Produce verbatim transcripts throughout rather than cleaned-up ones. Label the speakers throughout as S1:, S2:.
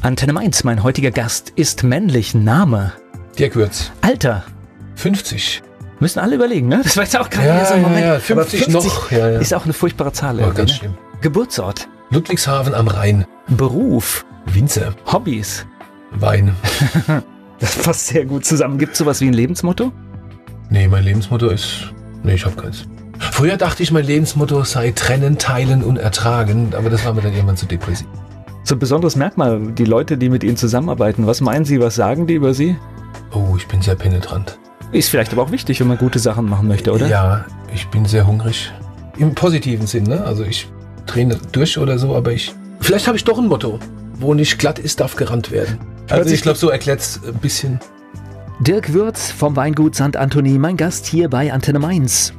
S1: Antenne Mainz, mein heutiger Gast ist männlich. Name?
S2: Dirk Würz.
S1: Alter?
S2: fünfzig.
S1: Müssen alle überlegen, ne? Das war jetzt auch gerade
S2: ja,
S1: so ein Moment.
S2: Ja, ja, fünfzig, fünfzig noch. Ja, ja.
S1: Ist auch eine furchtbare Zahl.
S2: Oh, ganz
S1: ne?
S2: schlimm.
S1: Geburtsort?
S2: Ludwigshafen am Rhein.
S1: Beruf?
S2: Winzer.
S1: Hobbys?
S2: Wein.
S1: Das passt sehr gut zusammen. Gibt es sowas wie ein Lebensmotto?
S2: Nee, mein Lebensmotto ist... Nee, ich hab keins. Früher dachte ich, mein Lebensmotto sei trennen, teilen und ertragen, aber das war mir dann irgendwann zu depressiv.
S1: So ein besonderes Merkmal, die Leute, die mit Ihnen zusammenarbeiten, was meinen Sie, was sagen die über Sie?
S2: Oh, ich bin sehr penetrant.
S1: Ist vielleicht aber auch wichtig, wenn man gute Sachen machen möchte, oder?
S2: Ja, ich bin sehr hungrig. Im positiven Sinn, ne? Also ich träne durch oder so, aber ich... Vielleicht habe ich doch ein Motto. Wo nicht glatt ist, darf gerannt werden. Also ich glaube, so erklärt es ein bisschen.
S1: Dirk Würz vom Weingut Sankt Anthony, mein Gast hier bei Antenne Mainz.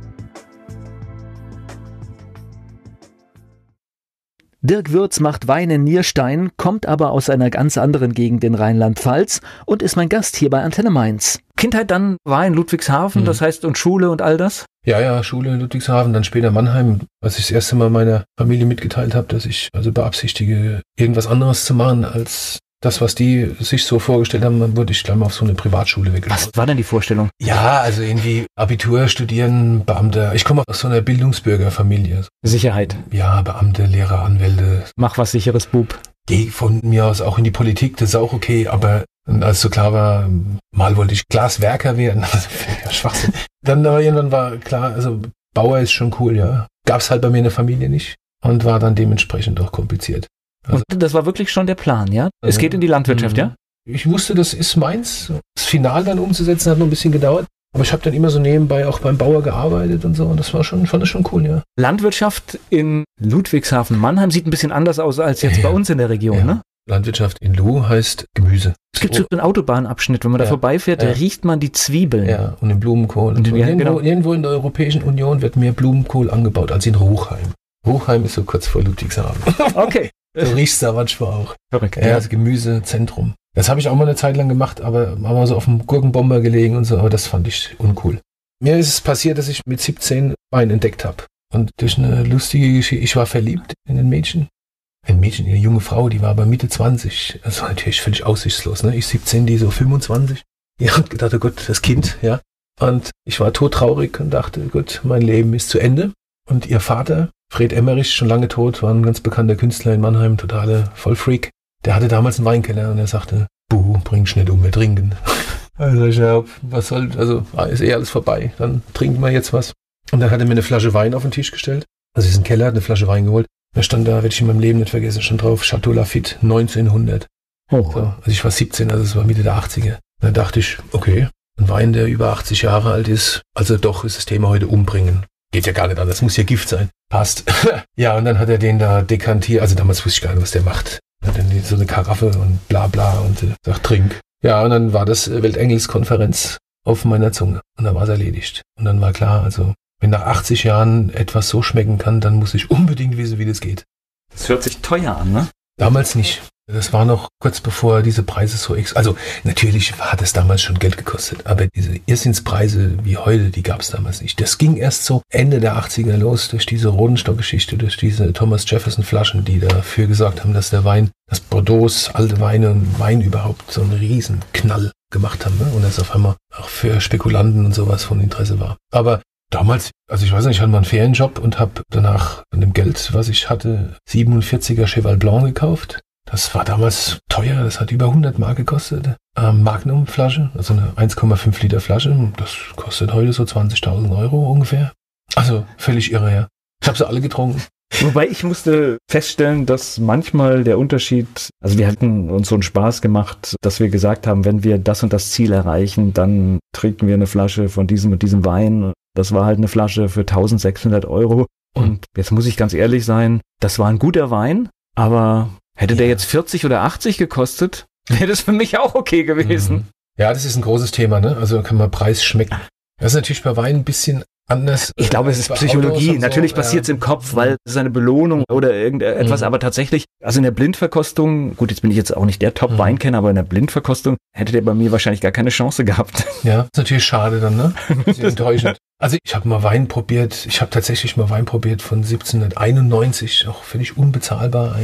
S1: Dirk Würz macht Wein in Nierstein, kommt aber aus einer ganz anderen Gegend in Rheinland-Pfalz und ist mein Gast hier bei Antenne Mainz. Kindheit dann war in Ludwigshafen, mhm. das heißt und Schule und all das?
S2: Ja, ja, Schule in Ludwigshafen, dann später Mannheim, als ich das erste Mal meiner Familie mitgeteilt habe, dass ich also beabsichtige, irgendwas anderes zu machen als das, was die sich so vorgestellt haben, dann wurde ich gleich mal auf so eine Privatschule weggeschickt.
S1: Was war denn die Vorstellung?
S2: Ja, also irgendwie Abitur, Studieren, Beamte. Ich komme aus so einer Bildungsbürgerfamilie.
S1: Sicherheit.
S2: Ja, Beamte, Lehrer, Anwälte.
S1: Mach was sicheres, Bub.
S2: Geh von mir aus auch in die Politik, das ist auch okay, aber als so klar war, mal wollte ich Glaswerker werden, also ja, Schwachsinn. Dann aber irgendwann war klar, also Bauer ist schon cool, ja. Gab's halt bei mir in der Familie nicht und war dann dementsprechend auch kompliziert.
S1: Also, und das war wirklich schon der Plan, ja? Es geht in die Landwirtschaft, ja?
S2: Ich wusste, das ist meins. Das Final dann umzusetzen hat noch ein bisschen gedauert. Aber ich habe dann immer so nebenbei auch beim Bauer gearbeitet und so. Und das war schon, fand das schon cool, ja.
S1: Landwirtschaft in Ludwigshafen-Mannheim sieht ein bisschen anders aus als jetzt ja. bei uns in der Region, ja. ne?
S2: Landwirtschaft in Lu heißt Gemüse.
S1: Es gibt so einen Autobahnabschnitt, wenn man ja. da vorbeifährt, ja. da riecht man die Zwiebeln.
S2: Ja, und den Blumenkohl. Und so. ja, irgendwo, genau. irgendwo in der Europäischen Union wird mehr Blumenkohl angebaut als in Ruchheim. Ruchheim ist so kurz vor Ludwigshafen.
S1: Okay.
S2: So riecht's da manchmal auch.
S1: Verrückt.
S2: Ja, das Gemüsezentrum. Das habe ich auch mal eine Zeit lang gemacht, aber haben wir so auf dem Gurkenbomber gelegen und so, aber das fand ich uncool. Mir ist es passiert, dass ich mit siebzehn Wein entdeckt habe. Und durch eine lustige Geschichte, ich war verliebt in ein Mädchen. Ein Mädchen, eine junge Frau, die war aber Mitte zwanzig. Das war natürlich völlig aussichtslos, ne? Ich siebzehn, die so fünfundzwanzig. Ich hab gedacht, oh Gott, das Kind, ja. Und ich war todtraurig und dachte, gut, mein Leben ist zu Ende. Und ihr Vater, Fred Emmerich, schon lange tot, war ein ganz bekannter Künstler in Mannheim, totale Vollfreak. Der hatte damals einen Weinkeller und er sagte, buh, bring's nicht um, wir trinken. Also ich hab, was soll, also ist eh alles vorbei, dann trinken wir jetzt was. Und dann hat er mir eine Flasche Wein auf den Tisch gestellt. Also ist ein Keller, hat eine Flasche Wein geholt. Da stand da, werde ich in meinem Leben nicht vergessen, stand drauf, Chateau Lafite neunzehnhundert. Oh. So, also ich war siebzehn, also es war Mitte der achtziger. Dann dachte ich, okay, ein Wein, der über achtzig Jahre alt ist, also doch ist das Thema heute umbringen. Geht ja gar nicht an, das muss ja Gift sein. Passt. Ja, und dann hat er den da dekantiert, also damals wusste ich gar nicht, was der macht. Hat dann so eine Karaffe und bla bla und äh, sagt, trink. Ja, und dann war das Weltengelskonferenz auf meiner Zunge und dann war es erledigt. Und dann war klar, also wenn nach achtzig Jahren etwas so schmecken kann, dann muss ich unbedingt wissen, wie das geht.
S1: Das hört sich teuer an, ne?
S2: Damals nicht. Das war noch kurz bevor diese Preise so ex... Also natürlich hat es damals schon Geld gekostet, aber diese Irrsinnspreise wie heute, die gab es damals nicht. Das ging erst so Ende der achtziger los durch diese Rodenstock-Geschichte, durch diese Thomas Jefferson-Flaschen, die dafür gesorgt haben, dass der Wein, dass Bordeaux, alte Weine und Wein überhaupt so einen riesen Knall gemacht haben, ne? Und das auf einmal auch für Spekulanten und sowas von Interesse war. Aber damals, also ich weiß nicht, ich hatte mal einen Ferienjob und habe danach von dem Geld, was ich hatte, siebenundvierziger Cheval Blanc gekauft. Das war damals teuer, das hat über hundert Mark gekostet. Ähm, Magnum-Flasche, also eine eins Komma fünf Liter Flasche, das kostet heute so zwanzigtausend Euro ungefähr. Also völlig irre, ja. Ich habe sie alle getrunken.
S1: Wobei ich musste feststellen, dass manchmal der Unterschied, also wir hatten uns so einen Spaß gemacht, dass wir gesagt haben, wenn wir das und das Ziel erreichen, dann trinken wir eine Flasche von diesem und diesem Wein. Das war halt eine Flasche für tausendsechshundert Euro. Und jetzt muss ich ganz ehrlich sein, das war ein guter Wein, aber hätte ja. der jetzt vierzig oder achtzig gekostet, wäre das für mich auch okay gewesen.
S2: Ja, das ist ein großes Thema, ne? Also kann man Preis schmecken. Das ist natürlich bei Wein ein bisschen anders.
S1: Ich glaube, es ist Psychologie. Natürlich so, passiert es ja. im Kopf, weil es ist eine Belohnung oder irgendetwas, mhm. aber tatsächlich, also in der Blindverkostung, gut, jetzt bin ich jetzt auch nicht der Top-Weinkenner, aber in der Blindverkostung hätte der bei mir wahrscheinlich gar keine Chance gehabt.
S2: Ja, ist natürlich schade dann, ne? Das ist enttäuschend. Also ich habe mal Wein probiert, ich habe tatsächlich mal Wein probiert von siebzehnhunderteinundneunzig, auch völlig unbezahlbar eigentlich.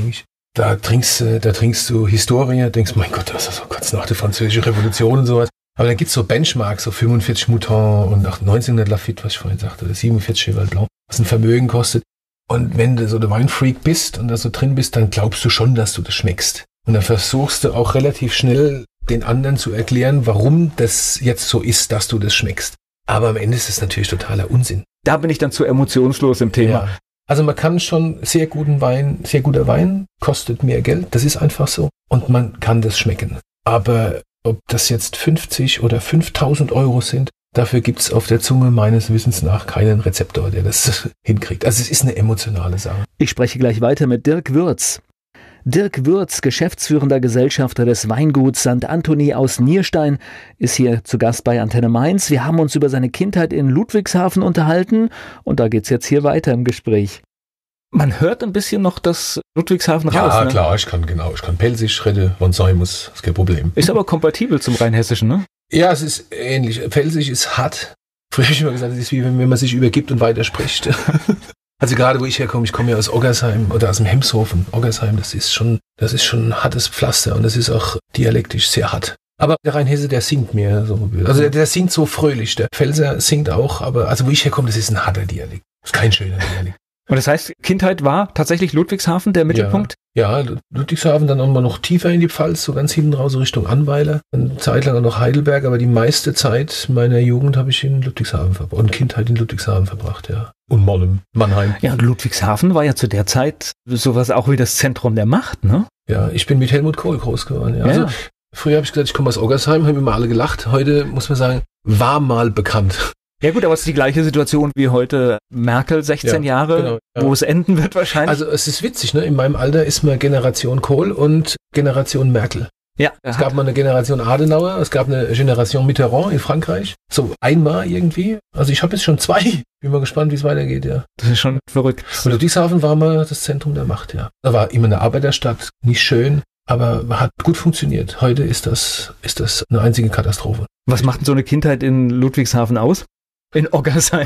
S2: Da trinkst, da trinkst du Historie, denkst, mein Gott, das ist so kurz nach der Französischen Revolution und sowas. Aber dann gibt's so Benchmarks, so fünfundvierzig Mouton und auch neunzehnhundert Lafite, was ich vorhin sagte, oder siebenundvierzig Cheval Blanc, was ein Vermögen kostet. Und wenn du so der Weinfreak bist und da so drin bist, dann glaubst du schon, dass du das schmeckst. Und dann versuchst du auch relativ schnell den anderen zu erklären, warum das jetzt so ist, dass du das schmeckst. Aber am Ende ist es natürlich totaler Unsinn.
S1: Da bin ich dann zu emotionslos im Thema.
S2: Ja. Also man kann schon sehr guten Wein, sehr guter Wein kostet mehr Geld, das ist einfach so. Und man kann das schmecken. Aber ob das jetzt fünfzig oder fünftausend Euro sind, dafür gibt's auf der Zunge meines Wissens nach keinen Rezeptor, der das hinkriegt. Also es ist eine emotionale Sache.
S3: Ich spreche gleich weiter mit Dirk Würz. Dirk Würz, geschäftsführender Gesellschafter des Weinguts Sankt Anthony aus Nierstein, ist hier zu Gast bei Antenne Mainz. Wir haben uns über seine Kindheit in Ludwigshafen unterhalten und da geht's jetzt hier weiter im Gespräch. Man hört ein bisschen noch das Ludwigshafen
S2: ja,
S3: raus.
S2: Ja,
S3: ne?
S2: klar, ich kann genau, ich kann Pelsisch reden, wann sein muss, ist kein Problem.
S1: Ist aber kompatibel zum Rheinhessischen, ne?
S2: Ja, es ist ähnlich. Pelsisch ist hart. Früher habe ich immer gesagt, es ist wie wenn man sich übergibt und weiterspricht. Also gerade wo ich herkomme, ich komme ja aus Oggersheim oder aus dem Hemshofen. Oggersheim, das ist schon, das ist schon ein hartes Pflaster und das ist auch dialektisch sehr hart. Aber der Rheinhesse, der singt mir so. Also der, der singt so fröhlich. Der Pfälzer singt auch, aber also wo ich herkomme, das ist ein harter Dialekt. Das ist kein schöner Dialekt.
S1: Und das heißt, Kindheit war tatsächlich Ludwigshafen der Mittelpunkt?
S2: Ja, ja, Ludwigshafen, dann auch mal noch tiefer in die Pfalz, so ganz hinten raus, so Richtung Annweiler. Eine Zeit lang auch noch Heidelberg, aber die meiste Zeit meiner Jugend habe ich in Ludwigshafen verbracht und Kindheit in Ludwigshafen verbracht, ja. Und Mollem, Mannheim.
S1: Ja, und Ludwigshafen war ja zu der Zeit sowas auch wie das Zentrum der Macht, ne?
S2: Ja, ich bin mit Helmut Kohl groß geworden, ja.
S1: ja.
S2: Also, früher habe ich gesagt, ich komme aus Oggersheim, haben immer alle gelacht. Heute muss man sagen, war mal bekannt.
S1: Ja gut, aber es ist die gleiche Situation wie heute Merkel, sechzehn ja, Jahre, genau, ja. Wo es enden wird wahrscheinlich.
S2: Also es ist witzig, ne? In meinem Alter ist man Generation Kohl und Generation Merkel.
S1: Ja.
S2: Es gab mal eine Generation Adenauer, es gab eine Generation Mitterrand in Frankreich. So einmal irgendwie. Also ich habe jetzt schon zwei. Bin mal gespannt, wie es weitergeht, ja.
S1: Das ist schon verrückt.
S2: Und Ludwigshafen war mal das Zentrum der Macht, ja. Da war immer eine Arbeiterstadt, nicht schön, aber hat gut funktioniert. Heute ist das, ist das eine einzige Katastrophe.
S1: Was macht denn so eine Kindheit in Ludwigshafen aus? In Oggersheim.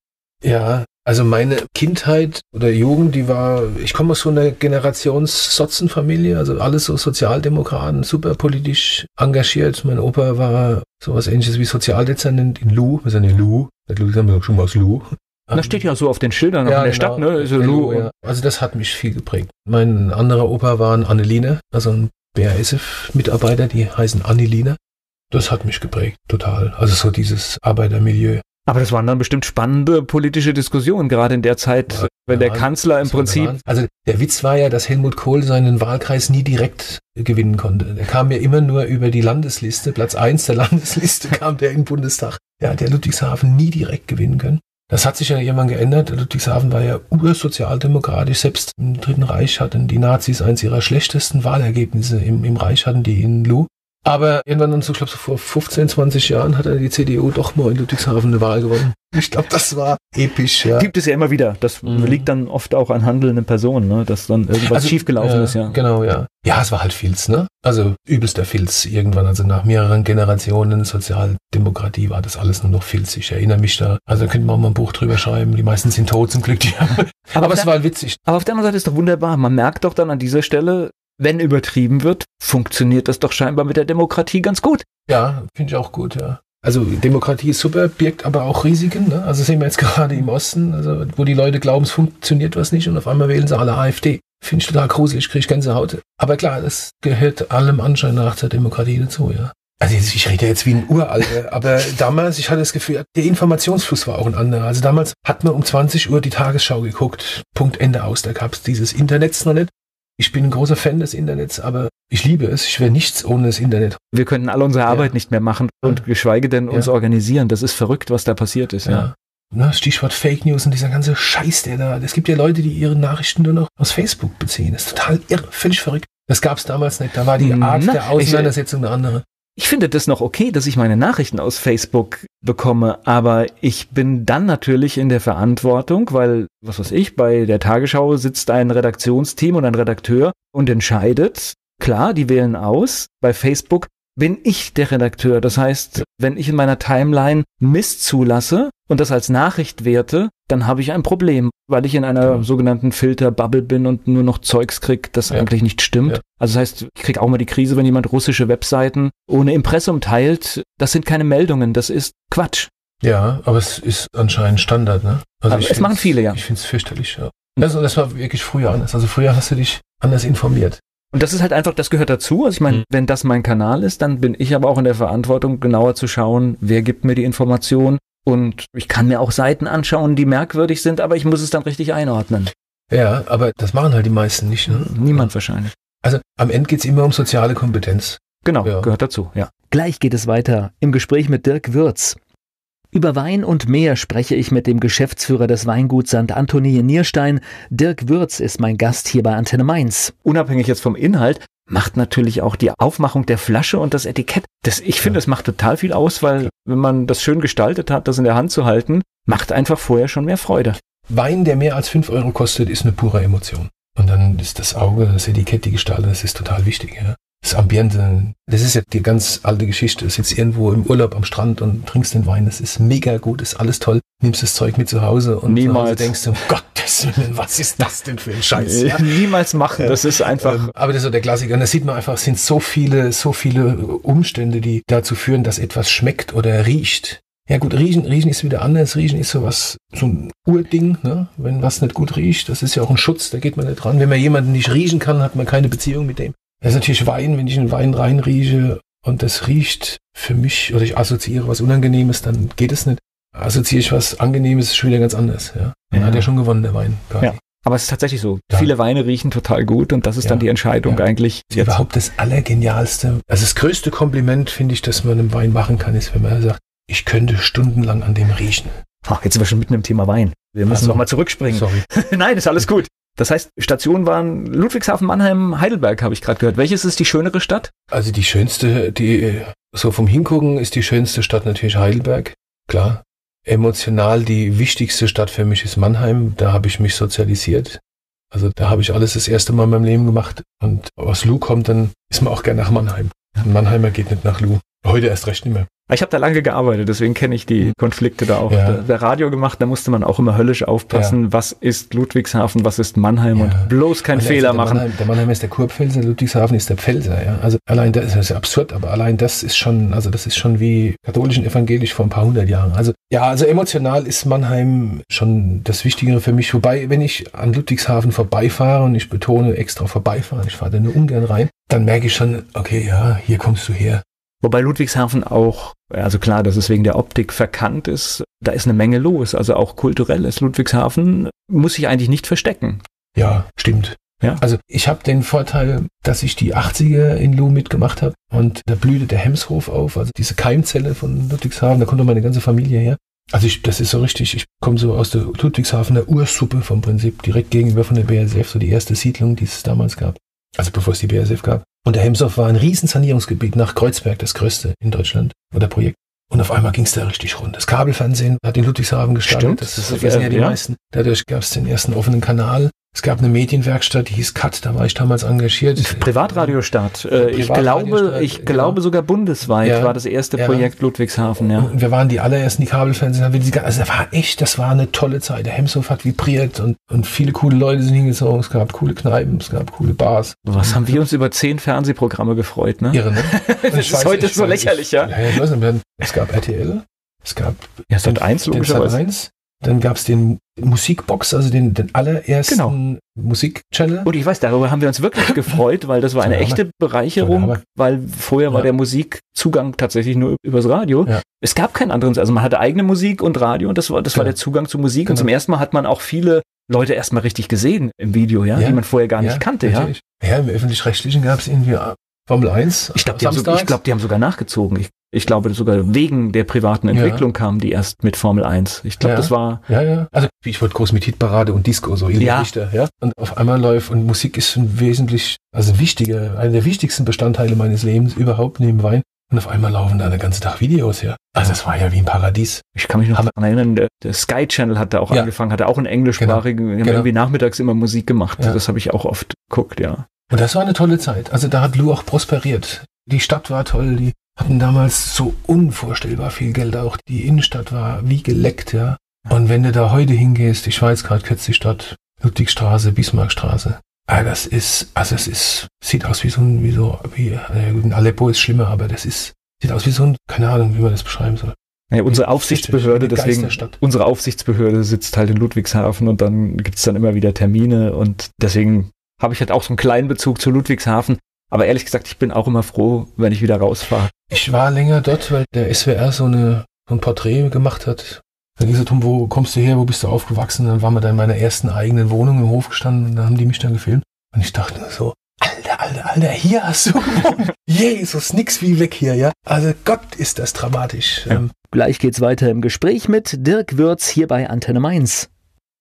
S2: Ja, also meine Kindheit oder Jugend, die war, ich komme aus so einer Generations-Sotzenfamilie, also alles so Sozialdemokraten, super politisch engagiert. Mein Opa war sowas ähnliches wie Sozialdezernent in Lu, wir sind in Lu, wir sind schon mal aus Lu.
S1: Das steht ja so auf den Schildern
S2: ja,
S1: in der
S2: genau.
S1: Stadt, ne? Also,
S2: Lu, ja. Also das hat mich viel geprägt. Mein anderer Opa war ein Anneline, also ein B A S F-Mitarbeiter, die heißen Anneline. Das hat mich geprägt, total. Also so dieses Arbeitermilieu.
S1: Aber das waren dann bestimmt spannende politische Diskussionen, gerade in der Zeit, ja, wenn ja, der Kanzler im Prinzip...
S2: Also der Witz war ja, dass Helmut Kohl seinen Wahlkreis nie direkt gewinnen konnte. Der kam ja immer nur über die Landesliste, Platz eins der Landesliste kam der in den Bundestag. Der hat ja Ludwigshafen nie direkt gewinnen können. Das hat sich ja irgendwann geändert. Ludwigshafen war ja ursozialdemokratisch. Selbst im Dritten Reich hatten die Nazis eins ihrer schlechtesten Wahlergebnisse im, im Reich, hatten die in Lu. Aber irgendwann dann so, ich glaube so vor fünfzehn, zwanzig Jahren hat dann die C D U doch mal in Ludwigshafen eine Wahl gewonnen. Ich glaube, das war episch, ja.
S1: Gibt es ja immer wieder. Das mhm. liegt dann oft auch an handelnden Personen, ne? Dass dann irgendwas also, schiefgelaufen
S2: ja,
S1: ist, ja.
S2: Genau, ja. Ja, es war halt Filz, ne? Also übelster Filz irgendwann. Also nach mehreren Generationen Sozialdemokratie war das alles nur noch Filz. Ich erinnere mich da. Also da könnte man auch mal ein Buch drüber schreiben. Die meisten sind tot zum Glück. Aber, aber es war witzig.
S1: Aber auf der anderen Seite ist doch wunderbar. Man merkt doch dann an dieser Stelle, wenn übertrieben wird, funktioniert das doch scheinbar mit der Demokratie ganz gut.
S2: Ja, finde ich auch gut, ja. Also Demokratie ist super, birgt aber auch Risiken. Ne? Also sehen wir jetzt gerade im Osten, also wo die Leute glauben, es funktioniert was nicht und auf einmal wählen sie alle A f D. Finde ich total gruselig, kriege ich Gänsehaut. Aber klar, das gehört allem Anschein nach zur Demokratie dazu, ja. Also ich rede jetzt wie ein Uralter, aber damals, ich hatte das Gefühl, der Informationsfluss war auch ein anderer. Also damals hat man um zwanzig Uhr die Tagesschau geguckt, Punkt, Ende aus. Da gab es dieses Internet noch nicht. Ich bin ein großer Fan des Internets, aber ich liebe es. Ich wäre nichts ohne das Internet.
S1: Wir könnten alle unsere Arbeit ja. nicht mehr machen und geschweige denn uns
S2: ja.
S1: organisieren. Das ist verrückt, was da passiert ist. Ja.
S2: Ja. Na, Stichwort Fake News und dieser ganze Scheiß, der da... Es gibt ja Leute, die ihre Nachrichten nur noch aus Facebook beziehen. Das ist total irre, völlig verrückt. Das gab es damals nicht. Da war die Art Na, der Auseinandersetzung eine andere.
S1: Ich finde das noch okay, dass ich meine Nachrichten aus Facebook bekomme, aber ich bin dann natürlich in der Verantwortung, weil, was weiß ich, bei der Tagesschau sitzt ein Redaktionsteam und ein Redakteur und entscheidet, klar, die wählen aus, bei Facebook bin ich der Redakteur. Das heißt, wenn ich in meiner Timeline Mist zulasse und das als Nachricht werte, dann habe ich ein Problem, weil ich in einer ja. sogenannten Filter-Bubble bin und nur noch Zeugs krieg, das ja. eigentlich nicht stimmt. Ja. Also das heißt, ich krieg auch mal die Krise, wenn jemand russische Webseiten ohne Impressum teilt. Das sind keine Meldungen, das ist Quatsch.
S2: Ja, aber es ist anscheinend Standard, ne? Also
S1: aber es machen viele, ja.
S2: Ich finde es fürchterlich, ja. Also das war wirklich früher anders. Also früher hast du dich anders informiert.
S1: Und das ist halt einfach, das gehört dazu. Also ich meine, mhm. wenn das mein Kanal ist, dann bin ich aber auch in der Verantwortung, genauer zu schauen, wer gibt mir die Information. Und ich kann mir auch Seiten anschauen, die merkwürdig sind, aber ich muss es dann richtig einordnen.
S2: Ja, aber das machen halt die meisten nicht. Ne?
S1: Niemand wahrscheinlich.
S2: Also am Ende geht es immer um soziale Kompetenz.
S1: Genau,
S2: ja.
S1: gehört dazu, ja.
S3: Gleich geht es weiter im Gespräch mit Dirk Würz. Über Wein und mehr spreche ich mit dem Geschäftsführer des Weinguts Sankt Anthony in Nierstein. Dirk Würz ist mein Gast hier bei Antenne Mainz.
S1: Unabhängig jetzt vom Inhalt macht natürlich auch die Aufmachung der Flasche und das Etikett. Das, ich finde, das macht total viel aus, weil wenn man das schön gestaltet hat, das in der Hand zu halten, macht einfach vorher schon mehr Freude.
S2: Wein, der mehr als fünf Euro kostet, ist eine pure Emotion. Und dann ist das Auge, das Etikett, die Gestaltung, das ist total wichtig. Ja? Das Ambiente, das ist ja die ganz alte Geschichte. Du sitzt irgendwo im Urlaub am Strand und trinkst den Wein. Das ist mega gut, ist alles toll. Nimmst das Zeug mit zu Hause und
S1: Niemals.
S2: zu Hause denkst du, um Gottes Willen, was ist das denn für ein Scheiß? Ja?
S1: Niemals machen, das ist einfach...
S2: Ähm, aber das ist so der Klassiker. Und da sieht man einfach, es sind so viele, so viele Umstände, die dazu führen, dass etwas schmeckt oder riecht. Ja gut, riechen, riechen ist wieder anders. Riechen ist sowas, so ein Urding, ne? Wenn was nicht gut riecht. Das ist ja auch ein Schutz, da geht man nicht dran. Wenn man jemanden nicht riechen kann, hat man keine Beziehung mit dem. Das ist natürlich Wein, wenn ich in Wein reinrieche und das riecht für mich, oder ich assoziiere was Unangenehmes, dann geht es nicht. Assoziiere ich was Angenehmes, ist schon wieder ganz anders. Ja? Dann ja. hat er schon gewonnen, der Wein.
S1: Ja. Aber es ist tatsächlich so. Ja. Viele Weine riechen total gut und das ist ja. dann die Entscheidung ja. eigentlich.
S2: Das ist überhaupt das Allergenialste. Also das größte Kompliment, finde ich, dass man einem Wein machen kann, ist, wenn man sagt, ich könnte stundenlang an dem riechen.
S1: Ach, jetzt sind wir schon mitten im Thema Wein. Wir müssen also, nochmal zurückspringen.
S2: Sorry.
S1: Nein, ist alles gut. Das heißt, Stationen waren Ludwigshafen, Mannheim, Heidelberg, habe ich gerade gehört. Welches ist die schönere Stadt?
S2: Also die schönste, die so vom Hingucken ist die schönste Stadt natürlich Heidelberg, klar. Emotional die wichtigste Stadt für mich ist Mannheim. Da habe ich mich sozialisiert. Also da habe ich alles das erste Mal in meinem Leben gemacht. Und aus Lu kommt, dann ist man auch gern nach Mannheim. Ein Mannheimer geht nicht nach Lu. Heute erst recht nicht mehr.
S1: Ich habe da lange gearbeitet, deswegen kenne ich die Konflikte da auch. Ja. Der Radio gemacht, da musste man auch immer höllisch aufpassen, ja. was ist Ludwigshafen, was ist Mannheim ja. und bloß keinen also Fehler
S2: der
S1: machen.
S2: Mannheim, der Mannheim ist der Kurpfälzer, Ludwigshafen ist der Pfälzer. Ja? Also allein das ist ja absurd, aber allein das ist schon, also das ist schon wie katholisch und evangelisch vor ein paar hundert Jahren. Also ja, also emotional ist Mannheim schon das Wichtigere für mich. Wobei, wenn ich an Ludwigshafen vorbeifahre, und ich betone extra vorbeifahren, ich fahre da nur ungern rein, dann merke ich schon, okay, ja, hier kommst du her.
S1: Wobei Ludwigshafen auch, also klar, dass es wegen der Optik verkannt ist, da ist eine Menge los. Also auch kulturell ist Ludwigshafen, muss sich eigentlich nicht verstecken.
S2: Ja, stimmt.
S1: Ja.
S2: Also ich habe den Vorteil, dass ich die achtziger in Lu mitgemacht habe und da blühte der Hemshof auf, also diese Keimzelle von Ludwigshafen, da kommt meine ganze Familie her. Also ich, das ist so richtig, ich komme so aus der Ludwigshafener Ursuppe vom Prinzip, direkt gegenüber von der B A S F, so die erste Siedlung, die es damals gab. Also bevor es die B A S F gab. Und der Hemshof war ein Riesensanierungsgebiet nach Kreuzberg, das größte in Deutschland, oder Projekt. Und auf einmal ging es da richtig rund. Das Kabelfernsehen hat in Ludwigshafen gestartet.
S1: Stimmt,
S2: das, das vergessen ja die ja. meisten. Dadurch gab es den ersten offenen Kanal. Es gab eine Medienwerkstatt, die hieß Cut, da war ich damals engagiert.
S1: Privatradiostart. Äh, ich glaube, ich genau. glaube sogar bundesweit ja. war das erste ja. Projekt Ludwigshafen. Ja.
S2: Und wir waren die allerersten, die Kabelfernsehen. Also das war echt, das war eine tolle Zeit. Der Hemshof hat vibriert und, und viele coole Leute sind hingezogen. Es gab coole Kneipen, es gab coole Bars.
S1: Was haben wir uns über zehn Fernsehprogramme gefreut, ne?
S2: Irre, ne?
S1: Das ist weiß, heute so weiß, lächerlich,
S2: ich,
S1: ja?
S2: ja, ja ich weiß nicht, es gab R T L, es gab
S1: ja, Sat eins logischerweise.
S2: Dann gab es den Musikbox, also den, den allerersten genau. Musikchannel.
S1: Und ich weiß, darüber haben wir uns wirklich gefreut, weil das war eine so echte Bereicherung, so weil vorher war ja. der Musikzugang tatsächlich nur übers Radio. Ja. Es gab keinen anderen, also man hatte eigene Musik und Radio und das war, das genau. war der Zugang zu Musik. Genau. Und zum ersten Mal hat man auch viele Leute erstmal richtig gesehen im Video, ja, ja. die man vorher gar nicht ja, kannte. Ja,
S2: ja, im Öffentlich-Rechtlichen gab es irgendwie Formel eins.
S1: Ich glaube, die, so, glaub, die haben sogar nachgezogen. Ich, ich glaube, sogar wegen der privaten Entwicklung ja. kamen die erst mit Formel eins. Ich glaube,
S2: ja.
S1: das war...
S2: Ja, ja. Also ich wollte groß mit Hitparade und Disco, so
S1: ja.
S2: Richter, ja. Und auf einmal läuft, und Musik ist ein wesentlich, also ein wichtiger, einer der wichtigsten Bestandteile meines Lebens überhaupt neben Wein. Und auf einmal laufen da den ganzen Tag Videos, ja. Also das war ja wie ein Paradies.
S1: Ich kann mich noch daran erinnern, der, der Sky Channel hat da auch ja. angefangen, hatte auch einen englischsprachigen, genau. die haben genau. irgendwie nachmittags immer Musik gemacht. Ja. Das habe ich auch oft geguckt, ja.
S2: Und das war eine tolle Zeit. Also da hat Lu auch prosperiert. Die Stadt war toll, die hatten damals so unvorstellbar viel Geld auch. Die Innenstadt war wie geleckt, ja. Und wenn du da heute hingehst, ich war jetzt gerade kürzlich dort, Ludwigstraße, Bismarckstraße. Ah, das ist, also es ist, sieht aus wie so ein, wie so, wie, äh, Aleppo ist schlimmer, aber das ist, sieht aus wie so ein, keine Ahnung, wie man das beschreiben soll.
S1: Ja, unsere Aufsichtsbehörde, deswegen, unsere Aufsichtsbehörde sitzt halt in Ludwigshafen und dann gibt's dann immer wieder Termine und deswegen habe ich halt auch so einen kleinen Bezug zu Ludwigshafen. Aber ehrlich gesagt, ich bin auch immer froh, wenn ich wieder rausfahre.
S2: Ich war länger dort, weil der S W R so, eine, so ein Porträt gemacht hat. Da ging es darum, wo kommst du her, wo bist du aufgewachsen? Dann waren wir da in meiner ersten eigenen Wohnung im Hof gestanden und dann haben die mich dann gefilmt. Und ich dachte nur so, Alter, Alter, Alter, hier hast du gewohnt. Jesus, nix wie weg hier, ja. Also Gott, ist das dramatisch.
S3: Ja. Ähm, Gleich geht's weiter im Gespräch mit Dirk Würz hier bei Antenne Mainz.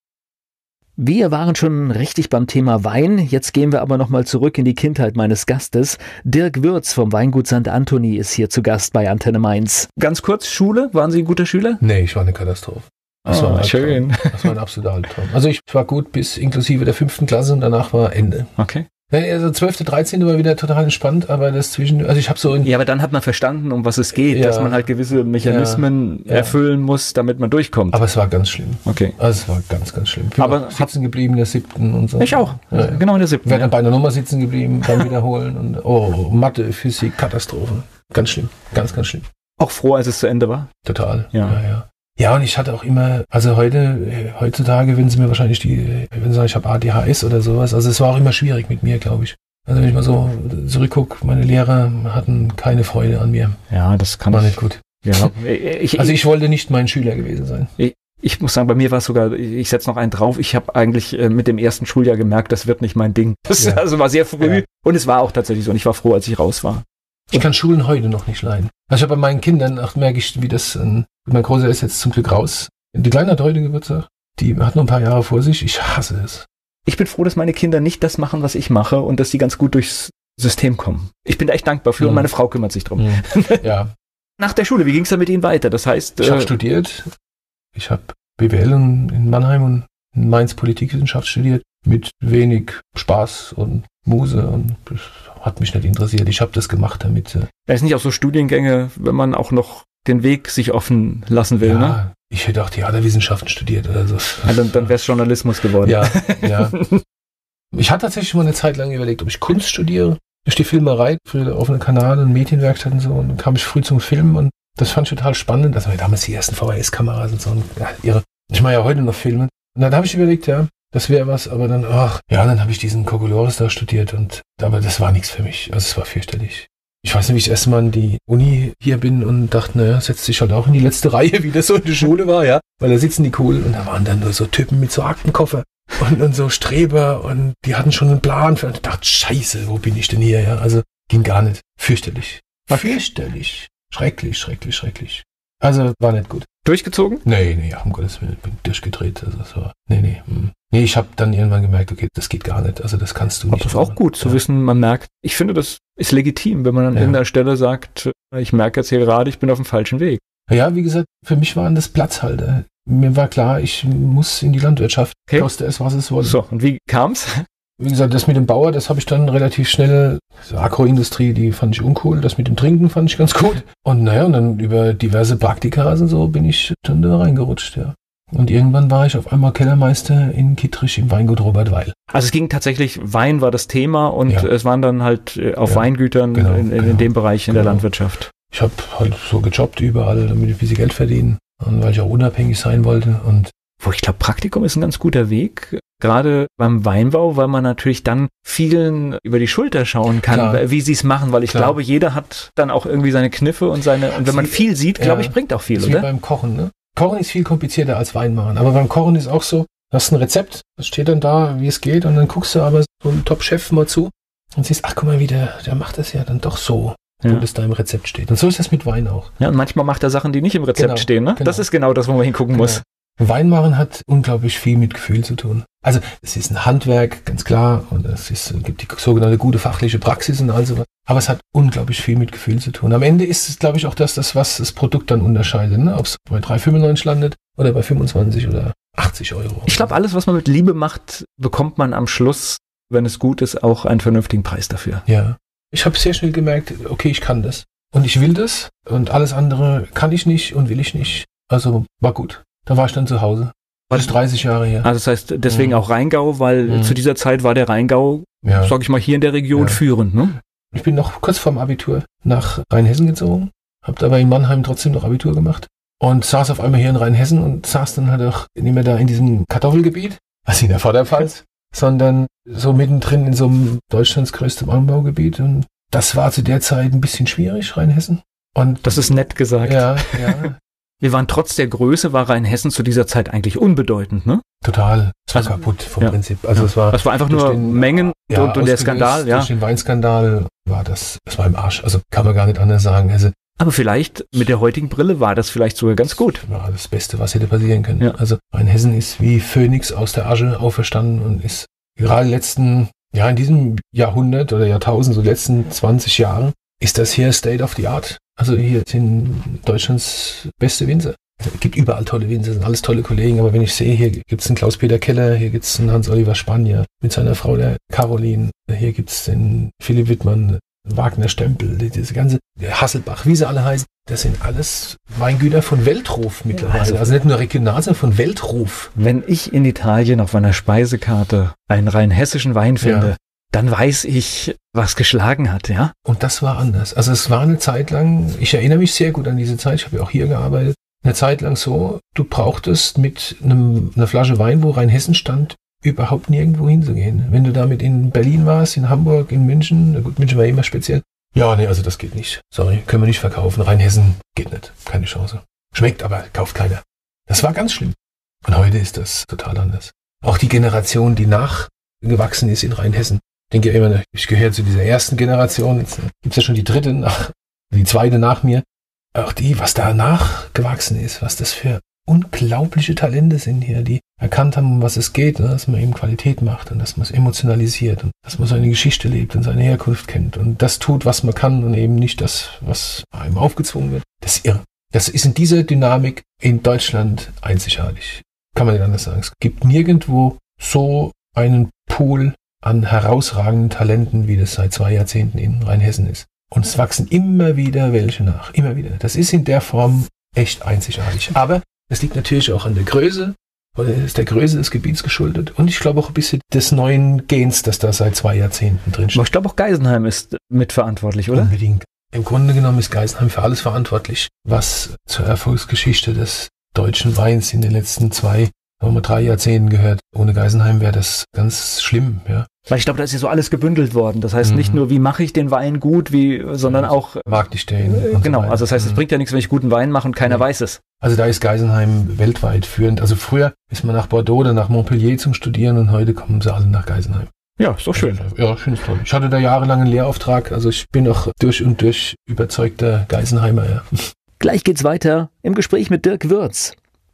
S3: Wir waren schon richtig beim Thema Wein, jetzt gehen wir aber nochmal zurück in die Kindheit meines Gastes. Dirk Würz vom Weingut Sankt Anthony ist hier zu Gast bei Antenne Mainz. Ganz kurz, Schule, waren Sie ein guter Schüler?
S2: Nee, ich war eine Katastrophe. Das,
S1: oh,
S2: war, ein
S1: schön.
S2: das war ein absoluter Albtraum. Also ich war gut bis inklusive der fünften Klasse und danach war Ende.
S1: Okay.
S2: Also zwölfte, dreizehnte war wieder total entspannt, aber das zwischen, also ich habe so... In,
S1: ja, aber dann hat man verstanden, um was es geht, ja, dass man halt gewisse Mechanismen ja, ja. erfüllen muss, damit man durchkommt.
S2: Aber es war ganz schlimm.
S1: Okay.
S2: Also es war ganz, ganz schlimm. Ich bin
S1: aber
S2: sitzen geblieben in der siebten und so.
S1: Ich auch, ja, ja. Genau in der siebten.
S2: Wir ja. bei einer Nummer sitzen geblieben, beim Wiederholen und oh, Mathe, Physik, Katastrophe. Ganz schlimm, ganz, ganz schlimm.
S1: Auch froh, als es zu Ende war?
S2: Total, ja, ja. ja. Ja, und ich hatte auch immer, also heute, heutzutage würden sie mir wahrscheinlich die, wenn sie sagen, ich habe A D H S oder sowas, also es war auch immer schwierig mit mir, glaube ich. Also wenn ich mal so zurückgucke, meine Lehrer hatten keine Freude an mir.
S1: Ja, das kann
S2: war nicht gut.
S1: Ja, ich,
S2: also ich wollte nicht mein Schüler gewesen sein.
S1: Ich, ich muss sagen, bei mir war es sogar, ich setze noch einen drauf, ich habe eigentlich mit dem ersten Schuljahr gemerkt, das wird nicht mein Ding. Das ja. also war sehr früh ja. und es war auch tatsächlich so und ich war froh, als ich raus war.
S2: Ich kann Schulen heute noch nicht leiden. Also ich habe bei meinen Kindern, ach, merke ich, wie das, äh, mein Großer ist jetzt zum Glück raus. Die Kleine hat heute Geburtstag, die hat noch ein paar Jahre vor sich, ich hasse es. Ich bin froh, dass meine Kinder nicht das machen, was ich mache und dass sie ganz gut durchs System kommen. Ich bin da echt dankbar für mhm. und meine Frau kümmert sich drum. Mhm. Ja. Nach der Schule, wie ging es dann mit Ihnen weiter? Das heißt, ich äh, habe studiert, ich habe B W L in Mannheim und in Mainz Politikwissenschaft studiert, mit wenig Spaß und Muse und das hat mich nicht interessiert. Ich habe das gemacht, damit... Äh,
S1: da ist nicht auch so Studiengänge, wenn man auch noch den Weg sich offen lassen will,
S2: ja,
S1: ne?
S2: Ich hätte auch Theaterwissenschaften studiert oder so.
S1: Ja, dann dann wäre es Journalismus geworden.
S2: Ja, ja. Ich hatte tatsächlich mal eine Zeit lang überlegt, ob ich Kunst studiere. Durch die Filmerei für den offenen Kanal und Medienwerkstatt und so. Und dann kam ich früh zum Film und das fand ich total spannend. Also damals die ersten V H S-Kameras und so. Und, ja, ihre, ich mache ja heute noch Filme. Und dann habe ich überlegt, ja, das wäre was. Aber dann, ach, ja, dann habe ich diesen Kokolores da studiert. Und aber das war nichts für mich. Also es war fürchterlich. Ich weiß nicht, wie ich das erste Mal in die Uni hier bin und dachte, naja, setzt sich halt auch in die letzte Reihe, wie das so in der Schule war, ja. Weil da sitzen die cool und da waren dann nur so Typen mit so Aktenkoffer und, und so Streber und die hatten schon einen Plan für und ich dachte, scheiße, wo bin ich denn hier, ja. Also ging gar nicht. Fürchterlich. Fürchterlich. Schrecklich, schrecklich, schrecklich. Also war nicht gut.
S1: Durchgezogen?
S2: Nee, nee, um Gottes Willen, bin durchgedreht. Also das war, nee, nee. Hm. Nee, ich habe dann irgendwann gemerkt, okay, das geht gar nicht. Also das kannst du nicht.
S1: Aber das ist auch gut zu ja. wissen, man merkt. Ich finde, das ist legitim, wenn man an ja. irgendeiner Stelle sagt, ich merke jetzt hier gerade, ich bin auf dem falschen Weg.
S2: Ja, wie gesagt, für mich waren das Platzhalter. Mir war klar, ich muss in die Landwirtschaft. Okay. Koste es, was es wolle.
S1: So, und wie kam's?
S2: Wie gesagt, das mit dem Bauer, das habe ich dann relativ schnell, so Agroindustrie, die fand ich uncool, das mit dem Trinken fand ich ganz gut. Und naja, und dann über diverse Praktika und so bin ich dann da reingerutscht, ja. Und irgendwann war ich auf einmal Kellermeister in Kittrich im Weingut Robert Weil.
S1: Also es ging tatsächlich, Wein war das Thema und ja. es waren dann halt auf ja. Weingütern genau, in, in, genau, in dem Bereich in genau. der Landwirtschaft.
S2: Ich habe halt so gejobbt überall, damit ich ein bisschen Geld verdienen und weil ich auch unabhängig sein wollte. Und
S1: Wo ich glaube, Praktikum ist ein ganz guter Weg, gerade beim Weinbau, weil man natürlich dann vielen über die Schulter schauen kann, Klar. wie sie es machen, weil ich Klar. glaube, jeder hat dann auch irgendwie seine Kniffe und seine, und wenn man viel sieht, glaube ja, ich, bringt auch viel,
S2: ist
S1: oder?
S2: Wie beim Kochen, ne? Kochen ist viel komplizierter als Weinmachen, aber beim Kochen ist auch so, du hast ein Rezept, das steht dann da, wie es geht, und dann guckst du aber so einen Top-Chef mal zu und siehst, ach guck mal, wie der, der macht das ja dann doch so, ja. wo das da im Rezept steht. Und so ist das mit Wein auch.
S1: Ja, und manchmal macht er Sachen, die nicht im Rezept
S2: genau,
S1: stehen, ne?
S2: Genau.
S1: Das ist genau das, wo man hingucken genau. muss.
S2: Weinmachen hat unglaublich viel mit Gefühl zu tun. Also es ist ein Handwerk, ganz klar, und es ist, gibt die sogenannte gute fachliche Praxis und all sowas. Aber es hat unglaublich viel mit Gefühl zu tun. Am Ende ist es, glaube ich, auch das, das was das Produkt dann unterscheidet, ne? Ob es bei drei Euro fünfundneunzig landet oder bei fünfundzwanzig oder achtzig Euro.
S1: Ich glaube, alles, was man mit Liebe macht, bekommt man am Schluss, wenn es gut ist, auch einen vernünftigen Preis dafür.
S2: Ja. Ich habe sehr schnell gemerkt, okay, ich kann das. Und ich will das. Und alles andere kann ich nicht und will ich nicht. Also war gut. Da war ich dann zu Hause. War das dreißig Jahre her.
S3: Also das heißt deswegen
S2: Mhm.
S3: auch Rheingau, weil
S2: Mhm.
S3: zu dieser Zeit war der Rheingau,
S2: Ja.
S3: sag ich mal, hier in der Region
S2: Ja.
S3: führend, ne?
S2: Ich bin noch kurz vorm Abitur nach Rheinhessen gezogen. Habe aber in Mannheim trotzdem noch Abitur gemacht. Und saß auf einmal hier in Rheinhessen und saß dann halt auch nicht mehr da in diesem Kartoffelgebiet, also in der Vorderpfalz, sondern so mittendrin in so einem Deutschlands größtem Anbaugebiet. Und das war zu der Zeit ein bisschen schwierig, Rheinhessen. Und
S3: Das ist nett gesagt.
S2: ja, ja,
S3: Wir waren trotz der Größe, war Rheinhessen zu dieser Zeit eigentlich unbedeutend, ne?
S2: total. Es war
S3: Also,
S2: kaputt vom
S3: ja.
S2: Prinzip. Also
S3: Ja.
S2: es war
S3: Das war einfach
S2: durch
S3: nur
S2: den-
S3: Mengen
S2: ja,
S3: und, und der
S2: ausgelöst
S3: Skandal, ja.
S2: Durch den Weinskandal war das, das war im Arsch. Also kann man gar nicht anders sagen. Also
S3: Aber vielleicht mit der heutigen Brille war das vielleicht sogar ganz gut.
S2: war das Beste, was hätte passieren können.
S3: Ja.
S2: Also Rheinhessen ist wie Phönix aus der Asche auferstanden und ist gerade in den letzten, ja in diesem Jahrhundert oder Jahrtausend, so letzten zwanzig Jahren, ist das hier State of the Art. Also hier sind Deutschlands beste Winzer. Es gibt überall tolle Winzer, sind alles tolle Kollegen, aber wenn ich sehe, hier gibt es einen Klaus-Peter Keller, hier gibt es einen Hans-Oliver Spanier mit seiner Frau, der Caroline, hier gibt es den Philipp Wittmann, Wagner Stempel, diese ganze Hasselbach, wie sie alle heißen, das sind alles Weingüter von Weltruf mittlerweile.
S3: Also-
S2: Also, nicht nur regional, sondern von Weltruf.
S1: Wenn ich in Italien auf meiner Speisekarte einen rein hessischen Wein finde,
S2: Ja.
S1: dann weiß ich, was geschlagen hat, ja?
S2: Und das war anders. Also es war eine Zeit lang, ich erinnere mich sehr gut an diese Zeit, ich habe ja auch hier gearbeitet, eine Zeit lang so, du brauchtest mit einem, einer Flasche Wein, wo Rheinhessen stand, überhaupt nirgendwo hinzugehen. Wenn du damit in Berlin warst, in Hamburg, in München, na gut, München war immer speziell. Ja, nee, also das geht nicht. Sorry, können wir nicht verkaufen. Rheinhessen geht nicht. Keine Chance. Schmeckt, aber kauft keiner. Das war ganz schlimm. Und heute ist das total anders. Auch die Generation, die nachgewachsen ist in Rheinhessen. Ich denke immer, noch, ich gehöre zu dieser ersten Generation. Jetzt gibt es ja schon die dritte, nach, die zweite nach mir. Auch die, was da nachgewachsen ist, was das für unglaubliche Talente sind hier, die erkannt haben, um was es geht, ne? Dass man eben Qualität macht und dass man es emotionalisiert und dass man seine Geschichte lebt und seine Herkunft kennt und das tut, was man kann und eben nicht das, was einem aufgezwungen wird. Das ist irre. Das ist in dieser Dynamik in Deutschland einzigartig. Kann man nicht anders sagen. Es gibt nirgendwo so einen Pool an herausragenden Talenten, wie das seit zwei Jahrzehnten in Rheinhessen ist. Und es wachsen immer wieder welche nach. Immer wieder. Das ist in der Form echt einzigartig. Aber es liegt natürlich auch an der Größe, oder es ist der Größe des Gebiets geschuldet. Und ich glaube auch ein bisschen des neuen Gens, das da seit zwei Jahrzehnten drin
S1: Aber
S2: steht.
S1: ich glaube auch Geisenheim ist mitverantwortlich, oder?
S2: Unbedingt. Im Grunde genommen ist Geisenheim für alles verantwortlich, was zur Erfolgsgeschichte des deutschen Weins in den letzten zwei, sagen wir mal drei Jahrzehnten gehört. Ohne Geisenheim wäre das ganz schlimm, ja.
S1: Weil ich glaube, da ist ja so alles gebündelt worden. Das heißt
S2: Mhm.
S1: nicht nur, wie mache ich den Wein gut, wie, sondern auch,
S2: Mag dich stehen.
S1: äh,
S2: und so
S1: genau,
S2: weiter.
S1: also das heißt, es
S2: Mhm.
S1: bringt ja nichts, wenn ich guten Wein mache und keiner
S2: Nee.
S1: weiß es.
S2: Also da ist Geisenheim weltweit führend. Also früher ist man nach Bordeaux oder nach Montpellier zum Studieren und heute kommen sie alle nach Geisenheim.
S1: Ja, ist doch schön.
S2: Ja, ich finde es toll. Ich hatte da jahrelang einen Lehrauftrag, also ich bin auch durch und durch überzeugter Geisenheimer. Ja.
S3: Gleich geht's weiter im Gespräch mit Dirk Würz.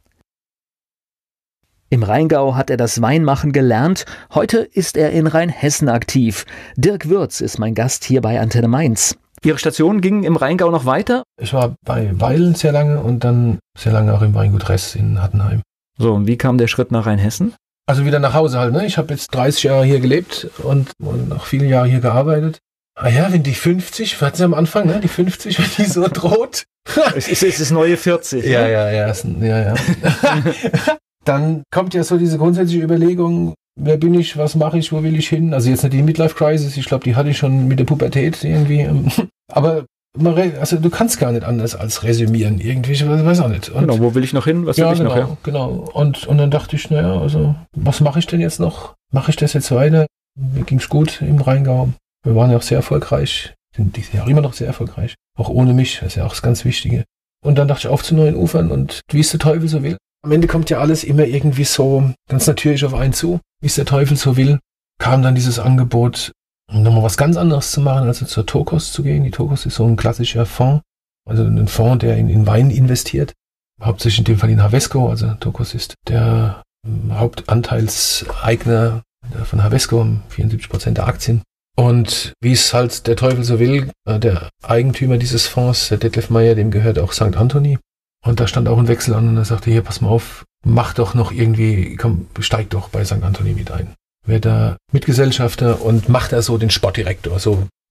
S3: Im Rheingau hat er das Weinmachen gelernt. Heute ist er in Rheinhessen aktiv. Dirk Würz ist mein Gast hier bei Antenne Mainz.
S1: Ihre Station ging im Rheingau noch weiter?
S2: Ich war bei Weil sehr lange und dann sehr lange auch im Weingut Ress in Hattenheim.
S1: So, und wie kam der Schritt nach Rheinhessen?
S2: Also wieder nach Hause halt. Ne? Ich habe jetzt dreißig Jahre hier gelebt und, und noch viele Jahre hier gearbeitet. Ah ja, wenn die fünfzig, wir hatten sie am Anfang, ne? Die fünfzig, wenn die so droht.
S1: Es ist, es ist neue vierzig.
S2: Ja,
S1: ne?
S2: ja, ja, ist ein- ja, ja. Dann kommt ja so diese grundsätzliche Überlegung, wer bin ich, was mache ich, wo will ich hin? Also jetzt nicht die Midlife-Crisis, ich glaube, die hatte ich schon mit der Pubertät irgendwie. Aber man, re- also du kannst gar nicht anders als resümieren irgendwie, ich weiß auch nicht. Und
S1: Genau, wo will ich noch hin? Was will
S2: ja,
S1: ich
S2: genau,
S1: noch? Ja?
S2: genau. Und, und dann dachte ich, naja, also was mache ich denn jetzt noch? Mache ich das jetzt weiter? Mir ging's gut im Rheingau. Wir waren ja auch sehr erfolgreich, sind dieses Jahr immer noch sehr erfolgreich. Auch ohne mich, das ist ja auch das ganz Wichtige. Und dann dachte ich, auf zu neuen Ufern und wie es der Teufel so will. Am Ende kommt ja alles immer irgendwie so ganz natürlich auf einen zu, wie es der Teufel so will. Kam dann dieses Angebot, um nochmal was ganz anderes zu machen, also zur Tokos zu gehen. Die Tokos ist so ein klassischer Fonds, also ein Fonds, der in, in Wein investiert. Hauptsächlich in dem Fall in Havesco, also Tokos ist der ähm, Hauptanteilseigner von Havesco, vierundsiebzig Prozent der Aktien. Und wie es halt der Teufel so will, äh, der Eigentümer dieses Fonds, der Detlef Meyer, dem gehört auch Sankt Anthony. Und da stand auch ein Wechsel an und er sagte, hier, pass mal auf, mach doch noch irgendwie, komm, steig doch bei Sankt Anthony mit ein. Werd da Mitgesellschafter und mach da so den Sportdirektor, so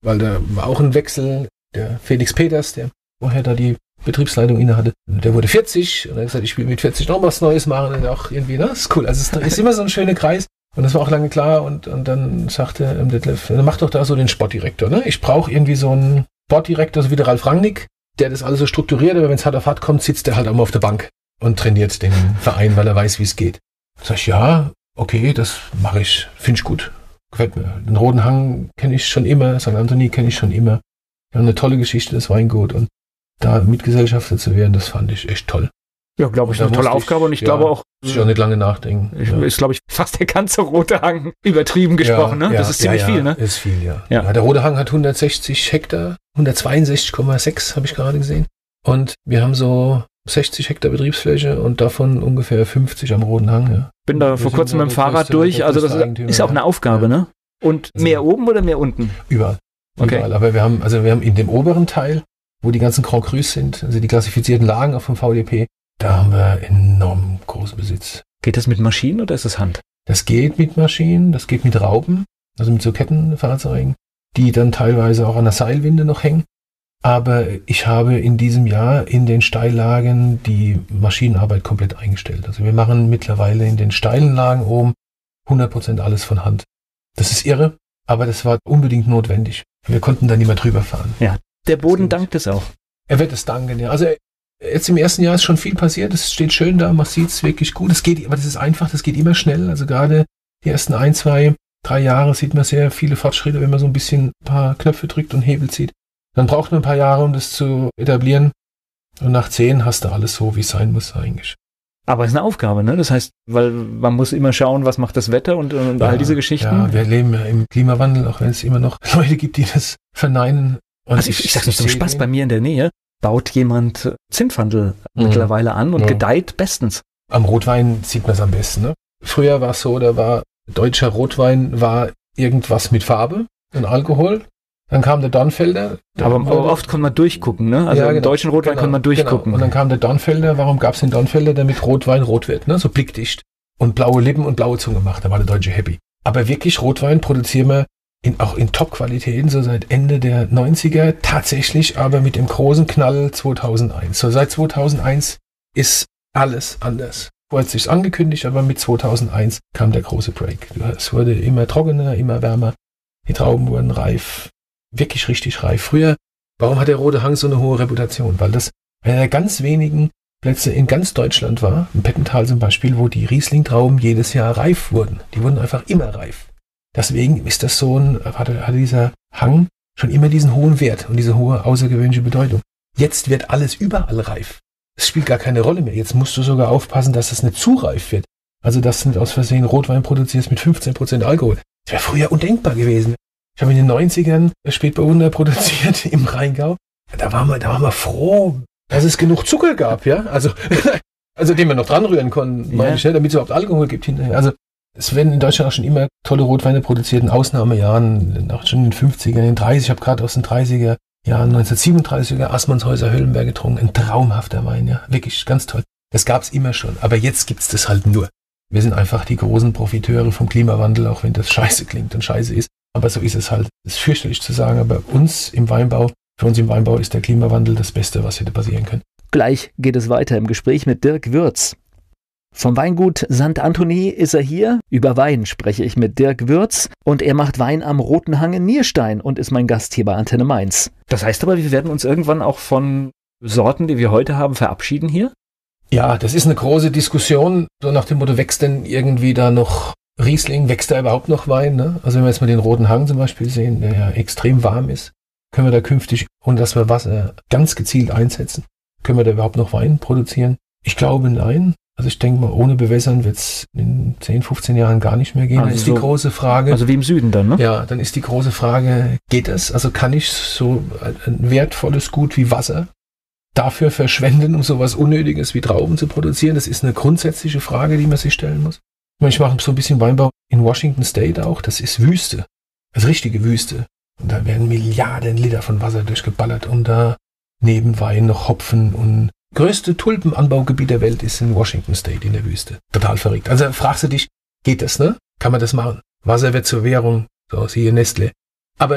S2: weil da war auch ein Wechsel. Der Felix Peters, der vorher da die Betriebsleitung inne hatte, der wurde vierzig und er hat gesagt, ich will mit vierzig noch was Neues machen und auch irgendwie, ne, das ist cool. Also es ist immer so ein schöner Kreis und das war auch lange klar und, und dann sagte ähm, Detlef, dann mach doch da so den Sportdirektor, ne? Ich brauche irgendwie so einen Sportdirektor, so wie der Ralf Rangnick, der das alles so strukturiert, aber wenn es hart auf hart kommt, sitzt der halt auch mal auf der Bank und trainiert den Verein, weil er weiß, wie es geht. Sag ich, ja, okay, das mache ich, finde ich gut, gefällt mir. Den Roten Hang kenne ich schon immer, Sankt Anthony kenne ich schon immer. Ja, eine tolle Geschichte, das Weingut und da Mitgesellschafter zu werden, das fand ich echt toll.
S1: Ja, glaube ich, eine tolle Aufgabe und ich
S2: ja,
S1: glaube auch...
S2: Muss ich auch nicht lange nachdenken.
S1: Ich,
S2: ja.
S1: Ist, glaube ich, fast der ganze Rote Hang übertrieben gesprochen,
S2: ja,
S1: ne?
S2: Ja,
S1: das ist ziemlich
S2: ja, ja,
S1: viel, ne?
S2: ist viel, ja.
S1: Ja.
S2: ja. Der Rote Hang hat hundertsechzig Hektar, hundertzweiundsechzig Komma sechs habe ich gerade gesehen. Und wir haben so sechzig Hektar Betriebsfläche und davon ungefähr fünfzig am Roten Hang, ja.
S1: Bin da wir vor kurzem mit dem Fahrrad größte, durch, also das ist, ist auch eine Aufgabe, ja. ne? Und also mehr oben oder mehr unten?
S2: Überall.
S1: Okay.
S2: Überall. Aber wir haben, also wir haben in dem oberen Teil, wo die ganzen Grand Crus sind, also die klassifizierten Lagen auch vom V D P, da haben wir enorm großen Besitz.
S1: Geht das mit Maschinen oder ist das Hand?
S2: Das geht mit Maschinen, das geht mit Raupen, also mit so Kettenfahrzeugen, die dann teilweise auch an der Seilwinde noch hängen. Aber ich habe in diesem Jahr in den Steillagen die Maschinenarbeit komplett eingestellt. Also wir machen mittlerweile in den steilen Lagen oben hundert Prozent alles von Hand. Das ist irre, aber das war unbedingt notwendig. Wir konnten da nicht mehr drüber fahren.
S1: Ja, der Boden dankt es auch.
S2: Er wird es danken, ja. Also jetzt im ersten Jahr ist schon viel passiert. Es steht schön da, man sieht es wirklich gut. Es geht, aber das ist einfach, das geht immer schnell. Also gerade die ersten ein, zwei, drei Jahre sieht man sehr viele Fortschritte, wenn man so ein bisschen ein paar Knöpfe drückt und Hebel zieht. Dann braucht man ein paar Jahre, um das zu etablieren. Und nach zehn hast du alles so, wie es sein muss eigentlich.
S1: Aber es ist eine Aufgabe, ne? Das heißt, weil man muss immer schauen, was macht das Wetter und, und ja, all diese Geschichten.
S2: Ja, wir leben ja im Klimawandel, auch wenn es immer noch Leute gibt, die das verneinen. Und
S1: also ich, ich, ich sage nicht zum Spaß, bei mir in der Nähe baut jemand Zimtfandel mhm. mittlerweile an und ja. gedeiht bestens.
S2: Am Rotwein sieht man es am besten, ne? Früher war es so, da war deutscher Rotwein war irgendwas mit Farbe und Alkohol. Dann kam der Dornfelder.
S1: Aber, aber oft konnte man durchgucken, ne? Also ja, genau, im deutschen Rotwein genau, konnte man durchgucken.
S2: Genau. Und dann kam der Dornfelder. Warum gab es den Dornfelder? Damit Rotwein rot wird, ne? So blickdicht. Und blaue Lippen und blaue Zunge macht. Da war der Deutsche happy. Aber wirklich Rotwein produzieren wir in, auch in Top-Qualitäten, so seit Ende der neunziger. Tatsächlich aber mit dem großen Knall zweitausendeins. So seit zweitausendeins ist alles anders. Vorher hat sich's angekündigt, aber mit zweitausendeins kam der große Break. Es wurde immer trockener, immer wärmer. Die Trauben wurden reif. Wirklich richtig reif. Früher, warum hat der Rote Hang so eine hohe Reputation? Weil das einer der ganz wenigen Plätze in ganz Deutschland war, im Pettental zum Beispiel, wo die Riesling-Trauben jedes Jahr reif wurden. Die wurden einfach immer reif. Deswegen ist das so ein, hatte, hatte dieser Hang schon immer diesen hohen Wert und diese hohe außergewöhnliche Bedeutung. Jetzt wird alles überall reif. Es spielt gar keine Rolle mehr. Jetzt musst du sogar aufpassen, dass es nicht zu reif wird. Also, dass du nicht aus Versehen Rotwein produzierst mit fünfzehn Prozent Alkohol. Das wäre früher undenkbar gewesen. Ich habe in den neunzigern Spätburgunder produziert im Rheingau. Da waren wir, da waren wir froh, dass es genug Zucker gab, ja. Also, also den wir noch dran rühren konnten, ja. meine ich, damit es überhaupt Alkohol gibt hinterher. Also, es werden in Deutschland auch schon immer tolle Rotweine produziert, in Ausnahmejahren, auch schon in den fünfzigern, in den dreißigern. Ich habe gerade aus den dreißiger Jahren neunzehnhundertsiebenunddreißiger Assmannshäuser Höllenberg getrunken. Ein traumhafter Wein, ja. Wirklich ganz toll. Das gab's immer schon. Aber jetzt gibt's das halt nur. Wir sind einfach die großen Profiteure vom Klimawandel, auch wenn das scheiße klingt und scheiße ist. Aber so ist es halt. Das ist fürchterlich zu sagen, aber uns im Weinbau, für uns im Weinbau ist der Klimawandel das Beste, was hätte passieren können.
S3: Gleich geht es weiter im Gespräch mit Dirk Würz. Vom Weingut Sankt Anthony ist er hier. Über Wein spreche ich mit Dirk Würz und er macht Wein am Roten Hang in Nierstein und ist mein Gast hier bei Antenne Mainz.
S1: Das heißt aber, wir werden uns irgendwann auch von Sorten, die wir heute haben, verabschieden hier?
S2: Ja, das ist eine große Diskussion, so nach dem Motto, wächst denn irgendwie da noch Riesling, wächst da überhaupt noch Wein? Ne? Also wenn wir jetzt mal den Roten Hang zum Beispiel sehen, der ja extrem warm ist, können wir da künftig, ohne dass wir Wasser ganz gezielt einsetzen, können wir da überhaupt noch Wein produzieren? Ich glaube, nein. Also ich denke mal, ohne Bewässern wird es in zehn, fünfzehn Jahren gar nicht mehr gehen.
S1: Also
S2: dann ist
S1: so,
S2: die große Frage...
S1: Also wie im Süden dann, ne?
S2: Ja, dann ist die große Frage, geht es? Also kann ich so ein wertvolles Gut wie Wasser dafür verschwenden, um sowas Unnötiges wie Trauben zu produzieren? Das ist eine grundsätzliche Frage, die man sich stellen muss. Ich meine, ich mache so ein bisschen Weinbau in Washington State auch. Das ist Wüste. Das ist richtige Wüste. Und da werden Milliarden Liter von Wasser durchgeballert, um da neben Wein noch Hopfen und größte Tulpenanbaugebiet der Welt ist in Washington State in der Wüste. Total verrückt. Also fragst du dich, geht das, ne? Kann man das machen? Wasser wird zur Währung, so siehe Nestle. Aber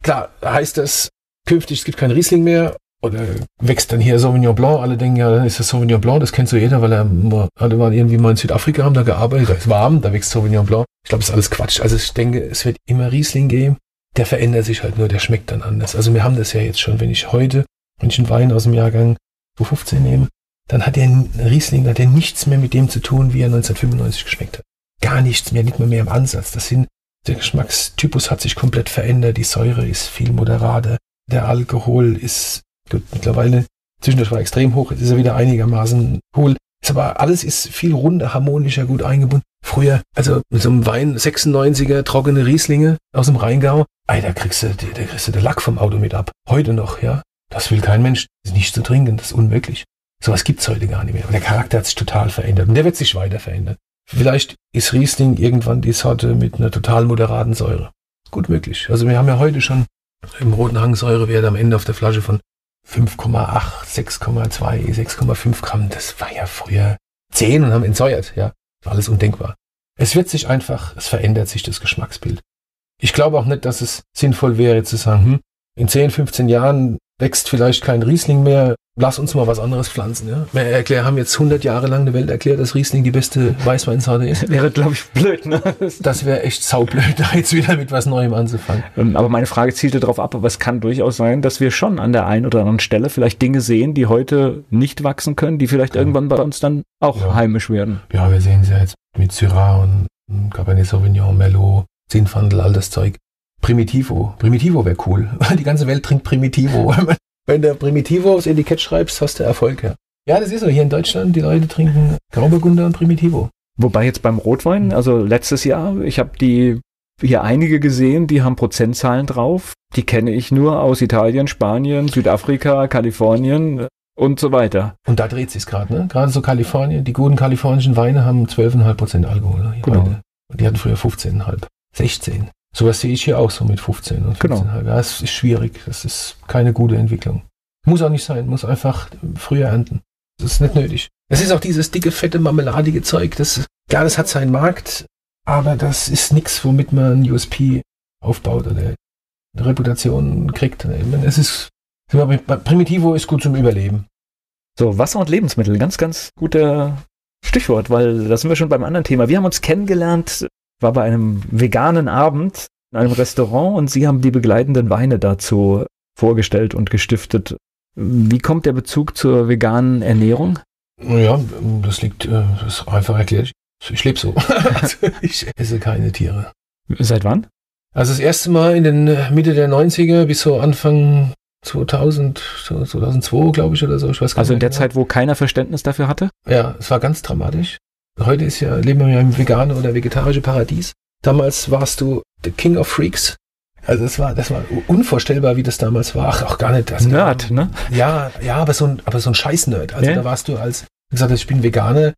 S2: Klar, heißt das künftig, es gibt keinen Riesling mehr oder wächst dann hier Sauvignon Blanc. Alle denken, ja, dann ist das Sauvignon Blanc, das kennt so jeder, weil er, alle waren irgendwie mal in Südafrika, haben da gearbeitet, da ist warm, da wächst Sauvignon Blanc. Ich glaube, das ist alles Quatsch. Also ich denke, es wird immer Riesling geben, der verändert sich halt nur, der schmeckt dann anders. Also wir haben das ja jetzt schon, wenn ich heute, wenn ich einen Wein aus dem Jahrgang zweitausendfünfzehn nehme, dann hat der Riesling, hat der nichts mehr mit dem zu tun, wie er neunzehnhundertfünfundneunzig geschmeckt hat. Gar nichts mehr, nicht mehr mehr im Ansatz. Das sind, der Geschmackstypus hat sich komplett verändert, die Säure ist viel moderater, der Alkohol ist, gut, mittlerweile, zwischendurch war extrem hoch, jetzt ist er wieder einigermaßen cool. Ist aber alles ist viel runder, harmonischer, gut eingebunden. Früher, also mit so einem Wein, sechsundneunziger, trockene Rieslinge aus dem Rheingau, ey, da kriegst du, da kriegst du den Lack vom Auto mit ab. Heute noch, ja. Das will kein Mensch. Das ist nicht zu trinken, das ist unmöglich. Sowas gibt's heute gar nicht mehr. Aber der Charakter hat sich total verändert und der wird sich weiter verändern. Vielleicht ist Riesling irgendwann die Sorte mit einer total moderaten Säure. Gut möglich. Also wir haben ja heute schon im roten Hang Säurewert am Ende auf der Flasche von fünf Komma acht, sechs Komma zwei, sechs Komma fünf Gramm. Das war ja früher zehn und haben entsäuert. Ja, war alles undenkbar. Es wird sich einfach, es verändert sich das Geschmacksbild. Ich glaube auch nicht, dass es sinnvoll wäre zu sagen, hm, in zehn, fünfzehn Jahren wächst vielleicht kein Riesling mehr, lass uns mal was anderes pflanzen. Ja? Wir erklär, haben jetzt hundert Jahre lang der Welt erklärt, dass Riesling die beste Weißweinsorte ist.
S1: Wäre, glaube ich, blöd, ne?
S2: Das wäre echt saublöd, da jetzt wieder mit was Neuem anzufangen.
S1: Aber meine Frage zielte darauf ab, aber es kann durchaus sein, dass wir schon an der einen oder anderen Stelle vielleicht Dinge sehen, die heute nicht wachsen können, die vielleicht ja. irgendwann bei uns dann auch ja. heimisch werden.
S2: Ja, wir sehen es ja jetzt mit Syrah und Cabernet Sauvignon, Merlot, Zinfandel, all das Zeug. Primitivo. Primitivo wäre cool. Die ganze Welt trinkt Primitivo. Wenn du Primitivo aufs Etikett schreibst, hast du Erfolg. Ja, ja, das ist so. Hier in Deutschland, die Leute trinken Grauburgunder und Primitivo.
S1: Wobei jetzt beim Rotwein, also letztes Jahr, ich habe die hier einige gesehen, die haben Prozentzahlen drauf. Die kenne ich nur aus Italien, Spanien, Südafrika, Kalifornien und so weiter.
S2: Und da dreht sich's gerade, ne? Gerade so Kalifornien, die guten kalifornischen Weine haben zwölf Komma fünf Prozent Alkohol. Ne?
S1: Genau.
S2: Heute. Und die hatten früher fünfzehn Komma fünf, sechzehn. Sowas sehe ich hier auch so mit fünfzehn und fünfzehn Komma fünf. Genau. Ja, es ist schwierig. Das ist keine gute Entwicklung. Muss auch nicht sein. Muss einfach früher ernten. Das ist nicht nötig. Es ist auch dieses dicke, fette, marmeladige Zeug. Das, klar, das hat seinen Markt, aber das ist nichts, womit man ein U S P aufbaut oder eine Reputation kriegt. Ich meine, es ist, Primitivo ist gut zum Überleben.
S1: So, Wasser und Lebensmittel. Ganz, ganz guter Stichwort, weil da sind wir schon beim anderen Thema. Wir haben uns kennengelernt, war bei einem veganen Abend in einem Restaurant und Sie haben die begleitenden Weine dazu vorgestellt und gestiftet. Wie kommt der Bezug zur veganen Ernährung?
S2: Ja, das liegt, das ist einfach erklärt. Ich lebe so. Also ich esse keine Tiere.
S1: Seit wann?
S2: Also das erste Mal in den Mitte der neunziger bis so Anfang zweitausend, zweitausendzwei, glaube ich, oder so. Ich weiß gar
S1: also in der
S2: genau.
S1: Zeit, wo keiner Verständnis dafür hatte?
S2: Ja, es war ganz dramatisch. Heute ist ja, leben wir ja im veganen oder vegetarischen Paradies. Damals warst du the King of Freaks. Also das war, das war unvorstellbar, wie das damals war. Ach, auch gar nicht. Das
S1: Nerd, ne?
S2: Ja, ja, aber so ein, aber so ein Scheiß-Nerd. Also
S1: ja.
S2: da warst du als, gesagt, ich bin Veganer.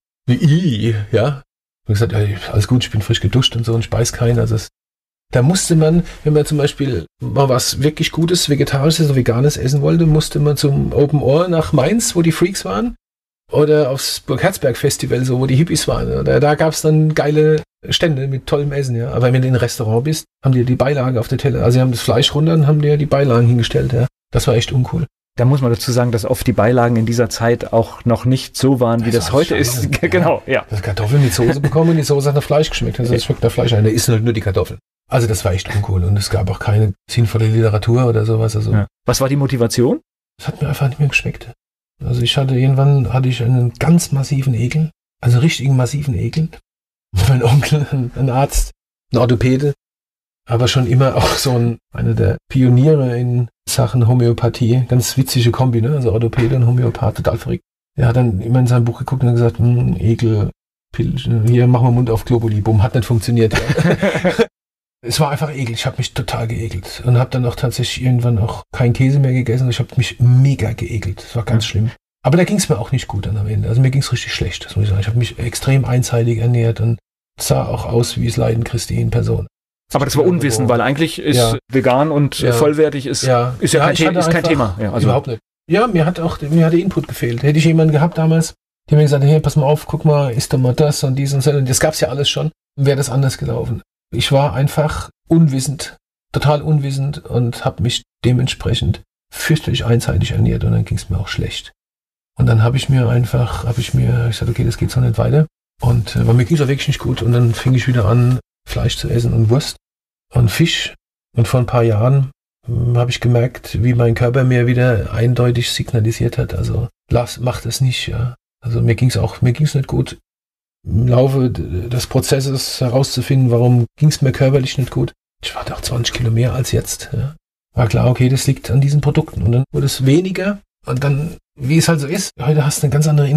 S2: I, ja. Und gesagt, ja, alles gut, ich bin frisch geduscht und so und speis keinen. Also es, da musste man, wenn man zum Beispiel mal was wirklich Gutes, Vegetarisches oder Veganes essen wollte, musste man zum Open Ohr nach Mainz, wo die Freaks waren. Oder aufs Burg-Herzberg-Festival, so, wo die Hippies waren. Oder da gab es dann geile Stände mit tollem Essen, ja. Aber wenn du in ein Restaurant bist, haben die die Beilage auf der Teller. Also sie haben das Fleisch runter und haben dir die Beilagen hingestellt, ja. Das war echt uncool.
S1: Da muss man dazu sagen, dass oft die Beilagen in dieser Zeit auch noch nicht so waren, wie das, das heute ist. Ja. Genau, ja.
S2: Das Kartoffeln mit Soße bekommen und die Soße hat nach Fleisch geschmeckt. Also es schmeckt nach Fleisch ein. Da ist halt nur die Kartoffeln. Also das war echt uncool. Und es gab auch keine sinnvolle Literatur oder sowas. Also
S1: ja. Was war die Motivation?
S2: Das hat mir einfach nicht mehr geschmeckt. Also ich hatte, irgendwann hatte ich einen ganz massiven Ekel. Also richtigen massiven Ekel. Mein Onkel, ein, ein Arzt, ein Orthopäde, aber schon immer auch so ein, einer der Pioniere in Sachen Homöopathie. Ganz witzige Kombi, ne? Also Orthopäde und Homöopath, total verrückt. Er hat dann immer in sein Buch geguckt und gesagt, hm, Ekel, Pill, hier machen wir Mund auf Globuli, bumm, hat nicht funktioniert. Ja. Es war einfach eklig, ich habe mich total geekelt und habe dann auch tatsächlich irgendwann auch keinen Käse mehr gegessen. Ich habe mich mega geekelt, das war ganz ja. schlimm. Aber da ging es mir auch nicht gut dann am Ende. Also mir ging es richtig schlecht, das muss ich sagen. Ich habe mich extrem einseitig ernährt und sah auch aus wie es Leiden Christi in Person.
S1: Aber das war Unwissen, so, weil eigentlich ist ja. vegan und ja. vollwertig ist ja, ist ja, ja kein, ist kein Thema. Ja, also
S2: überhaupt nicht. Ja, mir hat auch mir hat der Input gefehlt. Hätte ich jemanden gehabt damals, der mir gesagt hat, hey, pass mal auf, guck mal, isst doch mal das und dies und so. Und das gab's ja alles schon. Wäre das anders gelaufen. Ich war einfach unwissend total unwissend und habe mich dementsprechend fürchterlich einseitig ernährt und dann ging es mir auch schlecht. Und dann habe ich mir einfach, habe ich mir gesagt, okay, das geht so nicht weiter. Und äh, weil mir ging es auch wirklich nicht gut. Und dann fing ich wieder an, Fleisch zu essen und Wurst und Fisch. Und vor ein paar Jahren äh, habe ich gemerkt, wie mein Körper mir wieder eindeutig signalisiert hat, also lass, mach das nicht. Ja. Also mir ging es auch, mir ging es nicht gut. Im Laufe des Prozesses herauszufinden, warum ging es mir körperlich nicht gut. Ich war doch zwanzig Kilo mehr als jetzt. Ja. War klar, okay, das liegt an diesen Produkten. Und dann wurde es weniger. Und dann, wie es halt so ist, heute hast du eine ganz andere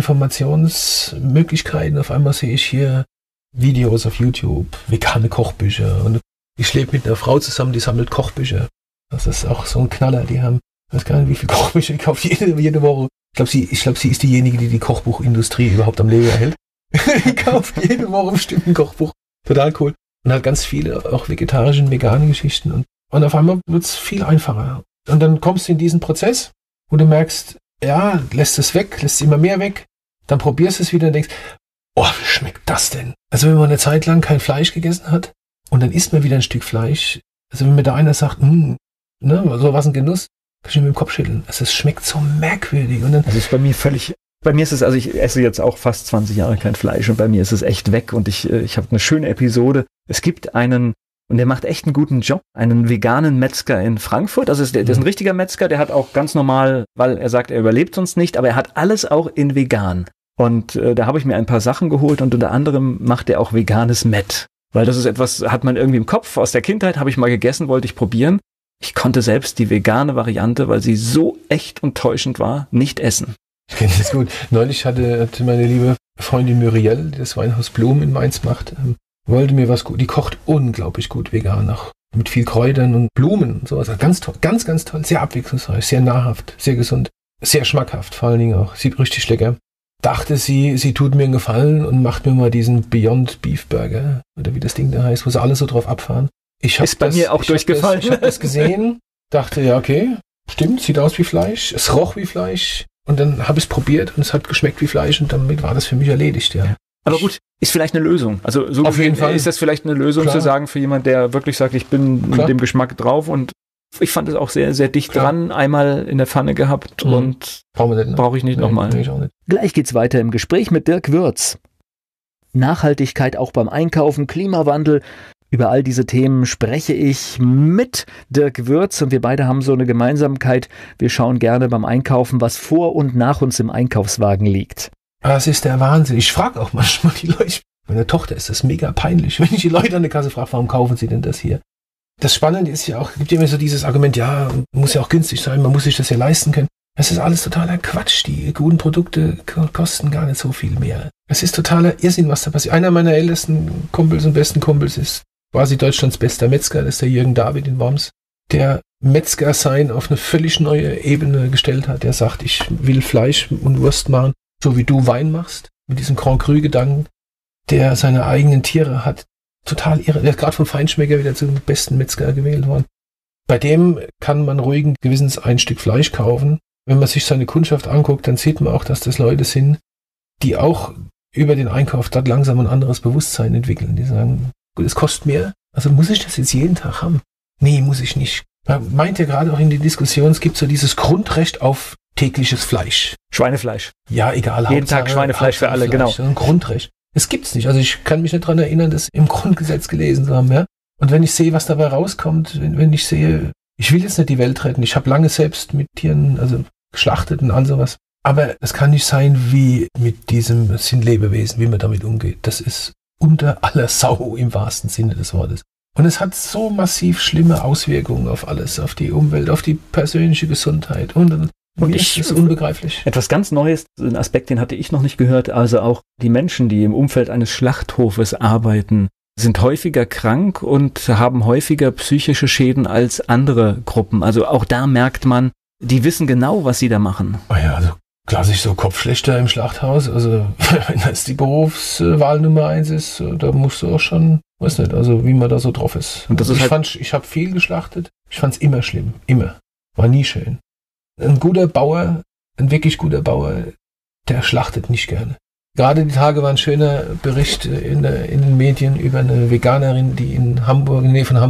S2: Informationsmöglichkeiten. Auf einmal sehe ich hier Videos auf YouTube, vegane Kochbücher. Und ich lebe mit einer Frau zusammen, die sammelt Kochbücher. Das ist auch so ein Knaller. Die haben, ich weiß gar nicht, wie viele Kochbücher ich kaufe jede, jede Woche. Ich glaube, sie, ich glaub, sie ist diejenige, die die Kochbuchindustrie überhaupt am Leben erhält. Ich kaufe jede Woche bestimmt ein Kochbuch. Total cool. Und hat ganz viele auch vegetarische und vegane Geschichten. Und, und auf einmal wird es viel einfacher. Und dann kommst du in diesen Prozess, wo du merkst, ja, lässt es weg, lässt es immer mehr weg, dann probierst du es wieder und denkst, oh, wie schmeckt das denn? Also wenn man eine Zeit lang kein Fleisch gegessen hat und dann isst man wieder ein Stück Fleisch, also wenn mir da einer sagt, hm, ne, so was ein Genuss, kann ich mir mit dem Kopf schütteln. Also es schmeckt so merkwürdig. Und dann,
S1: also ist bei mir völlig, bei mir ist es, also ich esse jetzt auch fast zwanzig Jahre kein Fleisch und bei mir ist es echt weg und ich, ich habe eine schöne Episode. Es gibt einen, und der macht echt einen guten Job, einen veganen Metzger in Frankfurt. Also ist der, der ist ein richtiger Metzger, der hat auch ganz normal, weil er sagt, er überlebt sonst nicht, aber er hat alles auch in vegan. Und äh, da habe ich mir ein paar Sachen geholt und unter anderem macht er auch veganes Mett. Weil das ist etwas, hat man irgendwie im Kopf, aus der Kindheit habe ich mal gegessen, wollte ich probieren. Ich konnte selbst die vegane Variante, weil sie so echt und täuschend war, nicht essen.
S2: Ich kenne das gut. Neulich hatte, hatte meine liebe Freundin Muriel, die das Weinhaus Blum in Mainz macht, ähm, wollte mir was gut. Die kocht unglaublich gut vegan, auch mit viel Kräutern und Blumen und sowas. Ganz toll, ganz, ganz toll, sehr abwechslungsreich, sehr nahrhaft, sehr gesund, sehr schmackhaft vor allen Dingen auch. Sieht richtig lecker. Dachte sie, sie tut mir einen Gefallen und macht mir mal diesen Beyond Beef Burger, oder wie das Ding da heißt, wo sie alle so drauf abfahren. Ich
S1: Ist bei
S2: das,
S1: mir auch
S2: ich
S1: durchgefallen.
S2: Hab das, ich habe das gesehen, dachte, ja, okay, stimmt, sieht aus wie Fleisch, es roch wie Fleisch. Und dann habe ich es probiert und es hat geschmeckt wie Fleisch und damit war das für mich erledigt, ja.
S1: Aber gut, ist vielleicht eine Lösung. Also so
S2: auf jeden Fall
S1: ist das vielleicht eine Lösung
S2: Klar.
S1: zu sagen für jemand, der wirklich sagt, ich bin
S2: Klar.
S1: mit dem Geschmack drauf und ich fand es auch sehr, sehr dicht
S2: Klar.
S1: dran, einmal in der Pfanne gehabt
S2: Mhm.
S1: und
S2: Brauchen wir nicht, ne?
S1: brauche ich nicht
S2: Nee,
S1: nochmal.
S2: nee, ich auch nicht.
S3: Gleich geht's weiter im Gespräch mit Dirk Würz. Nachhaltigkeit auch beim Einkaufen, Klimawandel. Über all diese Themen spreche ich mit Dirk Würz und wir beide haben so eine Gemeinsamkeit. Wir schauen gerne beim Einkaufen, was vor und nach uns im Einkaufswagen liegt.
S2: Das ist der Wahnsinn. Ich frage auch manchmal die Leute, meine Tochter ist das mega peinlich, wenn ich die Leute an der Kasse frage, warum kaufen sie denn das hier? Das Spannende ist ja auch, es gibt ja immer so dieses Argument, ja, muss ja auch günstig sein, man muss sich das ja leisten können. Das ist alles totaler Quatsch. Die guten Produkte kosten gar nicht so viel mehr. Es ist totaler Irrsinn, was da passiert. Einer meiner ältesten Kumpels und besten Kumpels ist quasi Deutschlands bester Metzger, das ist der Jürgen David in Worms, der Metzger sein auf eine völlig neue Ebene gestellt hat. Der sagt, ich will Fleisch und Wurst machen, so wie du Wein machst, mit diesem Grand Cru-Gedanken, der seine eigenen Tiere hat. Total irre. Der ist gerade vom Feinschmecker wieder zum besten Metzger gewählt worden. Bei dem kann man ruhigen Gewissens ein Stück Fleisch kaufen. Wenn man sich seine Kundschaft anguckt, dann sieht man auch, dass das Leute sind, die auch über den Einkauf dort langsam ein anderes Bewusstsein entwickeln. Die sagen, gut, es kostet mehr, also muss ich das jetzt jeden Tag haben? Nee, muss ich nicht. Man meint ja gerade auch in der Diskussion, es gibt so dieses Grundrecht auf tägliches Fleisch.
S1: Schweinefleisch.
S2: Ja, egal.
S1: Jeden Tag Schweinefleisch für alle, genau.
S2: Das ist ein Grundrecht. Es gibt's nicht. Also ich kann mich nicht daran erinnern, das im Grundgesetz gelesen zu haben. Ja? Und wenn ich sehe, was dabei rauskommt, wenn, wenn ich sehe, ich will jetzt nicht die Welt retten, ich habe lange selbst mit Tieren, also geschlachtet und all sowas. Aber es kann nicht sein, wie mit diesem, das sind Lebewesen, wie man damit umgeht. Das ist unter aller Sau im wahrsten Sinne des Wortes. Und es hat so massiv schlimme Auswirkungen auf alles, auf die Umwelt, auf die persönliche Gesundheit. Und, und,
S1: Und
S2: ich,
S1: ich,
S2: ist unbegreiflich.
S1: Etwas ganz Neues, ein Aspekt, den hatte ich noch nicht gehört, also auch die Menschen, die im Umfeld eines Schlachthofes arbeiten, sind häufiger krank und haben häufiger psychische Schäden als andere Gruppen. Also auch da merkt man, die wissen genau, was sie da machen.
S2: Oh ja, also klassisch so Kopfschlechter im Schlachthaus, also wenn das die Berufswahl Nummer eins ist, da musst du auch schon, weiß nicht, also wie man da so drauf ist.
S1: Und das ist
S2: ich
S1: halt
S2: fand, ich habe viel geschlachtet, ich fand es immer schlimm, immer. War nie schön. Ein guter Bauer, ein wirklich guter Bauer, der schlachtet nicht gerne. Gerade die Tage war ein schöner Bericht in, der, in den Medien über eine Veganerin, die in Hamburg, in der Nähe von Hamburg,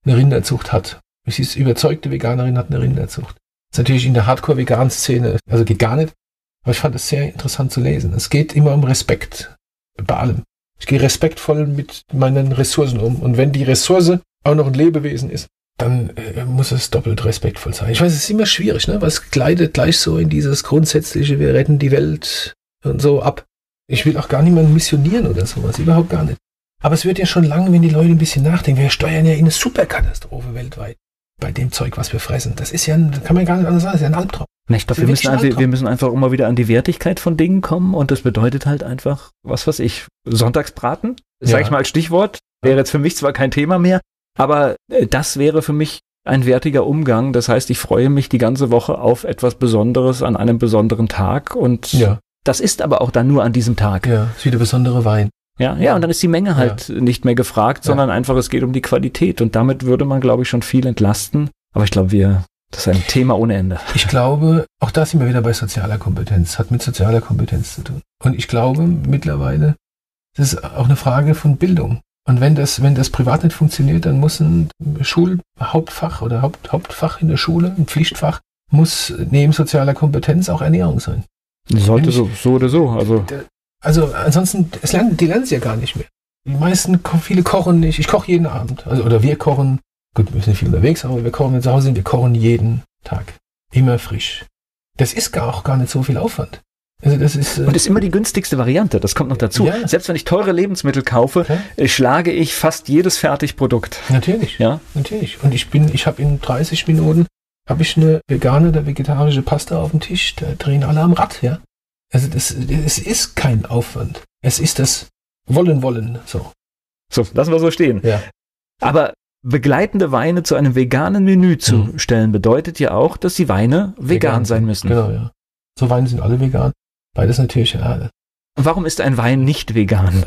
S2: eine Rinderzucht hat. Sie ist überzeugte Veganerin, hat eine Rinderzucht. Das ist natürlich in der Hardcore-Vegan-Szene, also geht gar nicht, aber ich fand es sehr interessant zu lesen. Es geht immer um Respekt bei allem. Ich gehe respektvoll mit meinen Ressourcen um. Und wenn die Ressource auch noch ein Lebewesen ist, dann äh, muss es doppelt respektvoll sein. Ich weiß, es ist immer schwierig, ne? Weil es gleitet gleich so in dieses grundsätzliche, wir retten die Welt und so ab. Ich will auch gar niemanden missionieren oder sowas, überhaupt gar nicht. Aber es wird ja schon lange, wenn die Leute ein bisschen nachdenken, wir steuern ja in eine Superkatastrophe weltweit bei dem Zeug, was wir fressen. Das ist ja, ein, kann man gar nicht anders sagen, das ist ja ein Albtraum.
S1: Na, ich glaube, wir müssen, einfach, wir müssen einfach immer wieder an die Wertigkeit von Dingen kommen und das bedeutet halt einfach, was weiß ich, Sonntagsbraten, ja. Sag ich mal als Stichwort, wäre jetzt für mich zwar kein Thema mehr, aber das wäre für mich ein wertiger Umgang. Das heißt, ich freue mich die ganze Woche auf etwas Besonderes an einem besonderen Tag und ja. Das ist aber auch dann nur an diesem Tag.
S2: Ja, ist wieder besondere Wein.
S1: Ja, ja, und dann ist die Menge halt ja. nicht mehr gefragt, sondern ja. einfach, es geht um die Qualität und damit würde man, glaube ich, schon viel entlasten. Aber ich glaube, wir, das ist ein Thema ohne Ende.
S2: Ich glaube, auch da sind wir wieder bei sozialer Kompetenz, hat mit sozialer Kompetenz zu tun. Und ich glaube mittlerweile, das ist auch eine Frage von Bildung. Und wenn das, wenn das privat nicht funktioniert, dann muss ein Schulhauptfach oder Haupt, Hauptfach in der Schule, ein Pflichtfach, muss neben sozialer Kompetenz auch Ernährung sein.
S1: Sollte ich, so, so oder so. Also,
S2: also ansonsten, es lernen, die lernen es ja gar nicht mehr. Die meisten, viele kochen nicht. Ich koche jeden Abend. Also, oder wir kochen. Gut, wir sind viel unterwegs, aber wir kochen, wenn wir zu Hause sind, wir kochen jeden Tag. Immer frisch. Das ist gar auch gar nicht so viel Aufwand. Also das ist,
S1: äh und ist immer die günstigste Variante, das kommt noch dazu. Ja. Selbst wenn ich teure Lebensmittel kaufe, okay. schlage ich fast jedes Fertigprodukt.
S2: Natürlich,
S1: ja?
S2: Natürlich. Und ich bin, ich habe in dreißig Minuten habe ich eine vegane oder vegetarische Pasta auf dem Tisch, da drehen alle am Rad, ja. Also das, es ist kein Aufwand. Es ist das Wollen, Wollen, so.
S1: So, lassen wir so stehen.
S2: Ja.
S1: Aber begleitende Weine zu einem veganen Menü zu mhm. stellen, bedeutet ja auch, dass die Weine vegan, vegan sein müssen.
S2: Genau, ja. So Weine sind alle vegan. Beides natürlich, ja.
S1: Und warum ist ein Wein nicht vegan?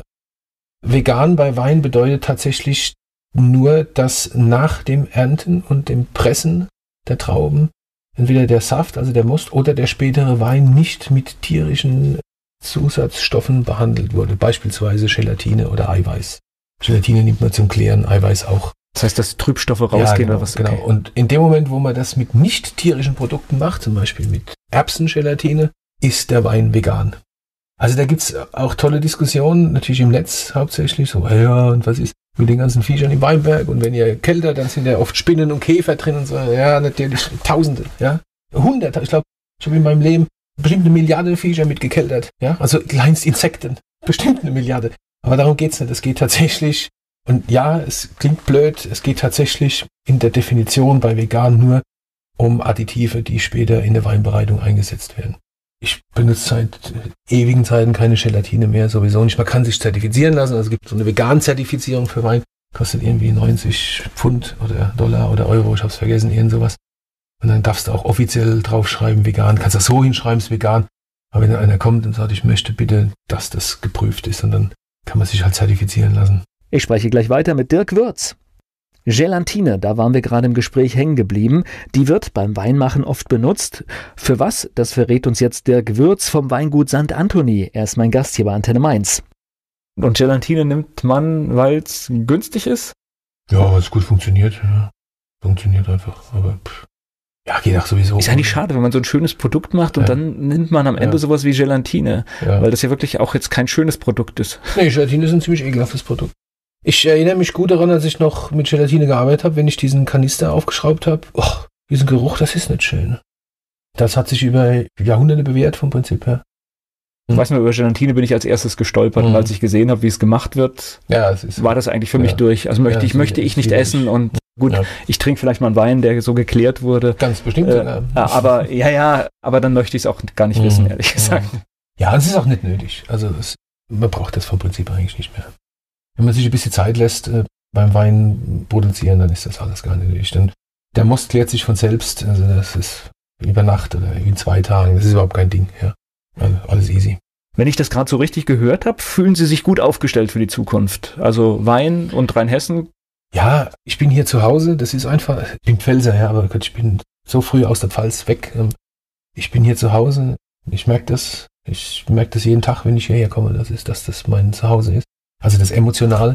S2: Vegan bei Wein bedeutet tatsächlich nur, dass nach dem Ernten und dem Pressen der Trauben entweder der Saft, also der Most, oder der spätere Wein nicht mit tierischen Zusatzstoffen behandelt wurde. Beispielsweise Gelatine oder Eiweiß. Gelatine nimmt man zum Klären, Eiweiß auch.
S1: Das heißt, dass Trübstoffe rausgehen ja,
S2: genau,
S1: oder was?
S2: Genau. Okay. Und in dem Moment, wo man das mit nicht tierischen Produkten macht, zum Beispiel mit Erbsengelatine, ist der Wein vegan. Also da gibt's auch tolle Diskussionen, natürlich im Netz hauptsächlich, so, ja, und was ist mit den ganzen Viechern im Weinberg? Und wenn ihr kälter, dann sind ja oft Spinnen und Käfer drin und so. Ja, natürlich Tausende, ja. Hunderte, ich glaube, ich habe in meinem Leben bestimmt eine Milliarde Viecher mitgekeltert, ja. Also kleinst Insekten, bestimmt eine Milliarde. Aber darum geht's nicht. Es geht tatsächlich, und ja, es klingt blöd, es geht tatsächlich in der Definition bei vegan nur um Additive, die später in der Weinbereitung eingesetzt werden. Ich benutze seit ewigen Zeiten keine Gelatine mehr, sowieso nicht. Man kann sich zertifizieren lassen, also es gibt so eine Vegan-Zertifizierung für Wein, kostet irgendwie neunzig Pfund oder Dollar oder Euro, ich hab's vergessen, irgend sowas. Und dann darfst du auch offiziell draufschreiben, vegan, kannst das so hinschreiben, ist vegan. Aber wenn dann einer kommt und sagt, ich möchte bitte, dass das geprüft ist, und dann kann man sich halt zertifizieren lassen.
S3: Ich spreche gleich weiter mit Dirk Würz. Gelatine, da waren wir gerade im Gespräch hängen geblieben, die wird beim Weinmachen oft benutzt. Für was? Das verrät uns jetzt Dirk Würz vom Weingut Sankt Anthony. Er ist mein Gast hier bei Antenne Mainz.
S1: Und Gelatine nimmt man, weil es günstig ist?
S2: Ja, weil es gut funktioniert. Ja. Funktioniert einfach, aber pff. Ja, geht auch sowieso.
S1: Ist eigentlich schade, wenn man so ein schönes Produkt macht und ja. dann nimmt man am Ende ja. sowas wie Gelatine, ja. weil das ja wirklich auch jetzt kein schönes Produkt ist.
S2: Nee, Gelatine ist ein ziemlich ekelhaftes Produkt. Ich erinnere mich gut daran, als ich noch mit Gelatine gearbeitet habe, wenn ich diesen Kanister aufgeschraubt habe. Oh, diesen Geruch, das ist nicht schön. Das hat sich über Jahrhunderte bewährt vom Prinzip her.
S1: Ich hm. weiß nicht, über Gelatine bin ich als erstes gestolpert hm. und als ich gesehen habe, wie es gemacht wird,
S2: ja, es ist,
S1: war das eigentlich für
S2: ja.
S1: mich durch. Also möchte ja, ich möchte ich nicht essen nicht. und gut, ja. ich trinke vielleicht mal einen Wein, der so geklärt wurde.
S2: Ganz bestimmt.
S1: Äh, ja. Aber ja, ja, aber dann möchte ich es auch gar nicht hm. wissen, ehrlich gesagt.
S2: Ja, es ist auch nicht nötig. Also es, man braucht das vom Prinzip eigentlich nicht mehr. Wenn man sich ein bisschen Zeit lässt äh, beim Wein produzieren, dann ist das alles gar nicht nötig. Denn der Most klärt sich von selbst. Also das ist über Nacht oder in zwei Tagen. Das ist überhaupt kein Ding. Ja. Also alles easy.
S1: Wenn ich das gerade so richtig gehört habe, fühlen Sie sich gut aufgestellt für die Zukunft? Also Wein und Rheinhessen?
S2: Ja, ich bin hier zu Hause. Das ist einfach, ich bin Pfälzer, ja, aber ich bin so früh aus der Pfalz weg. Ich bin hier zu Hause. Ich merke das. Ich merke das jeden Tag, wenn ich hierher komme. Das ist, dass das mein Zuhause ist. Also das Emotionale.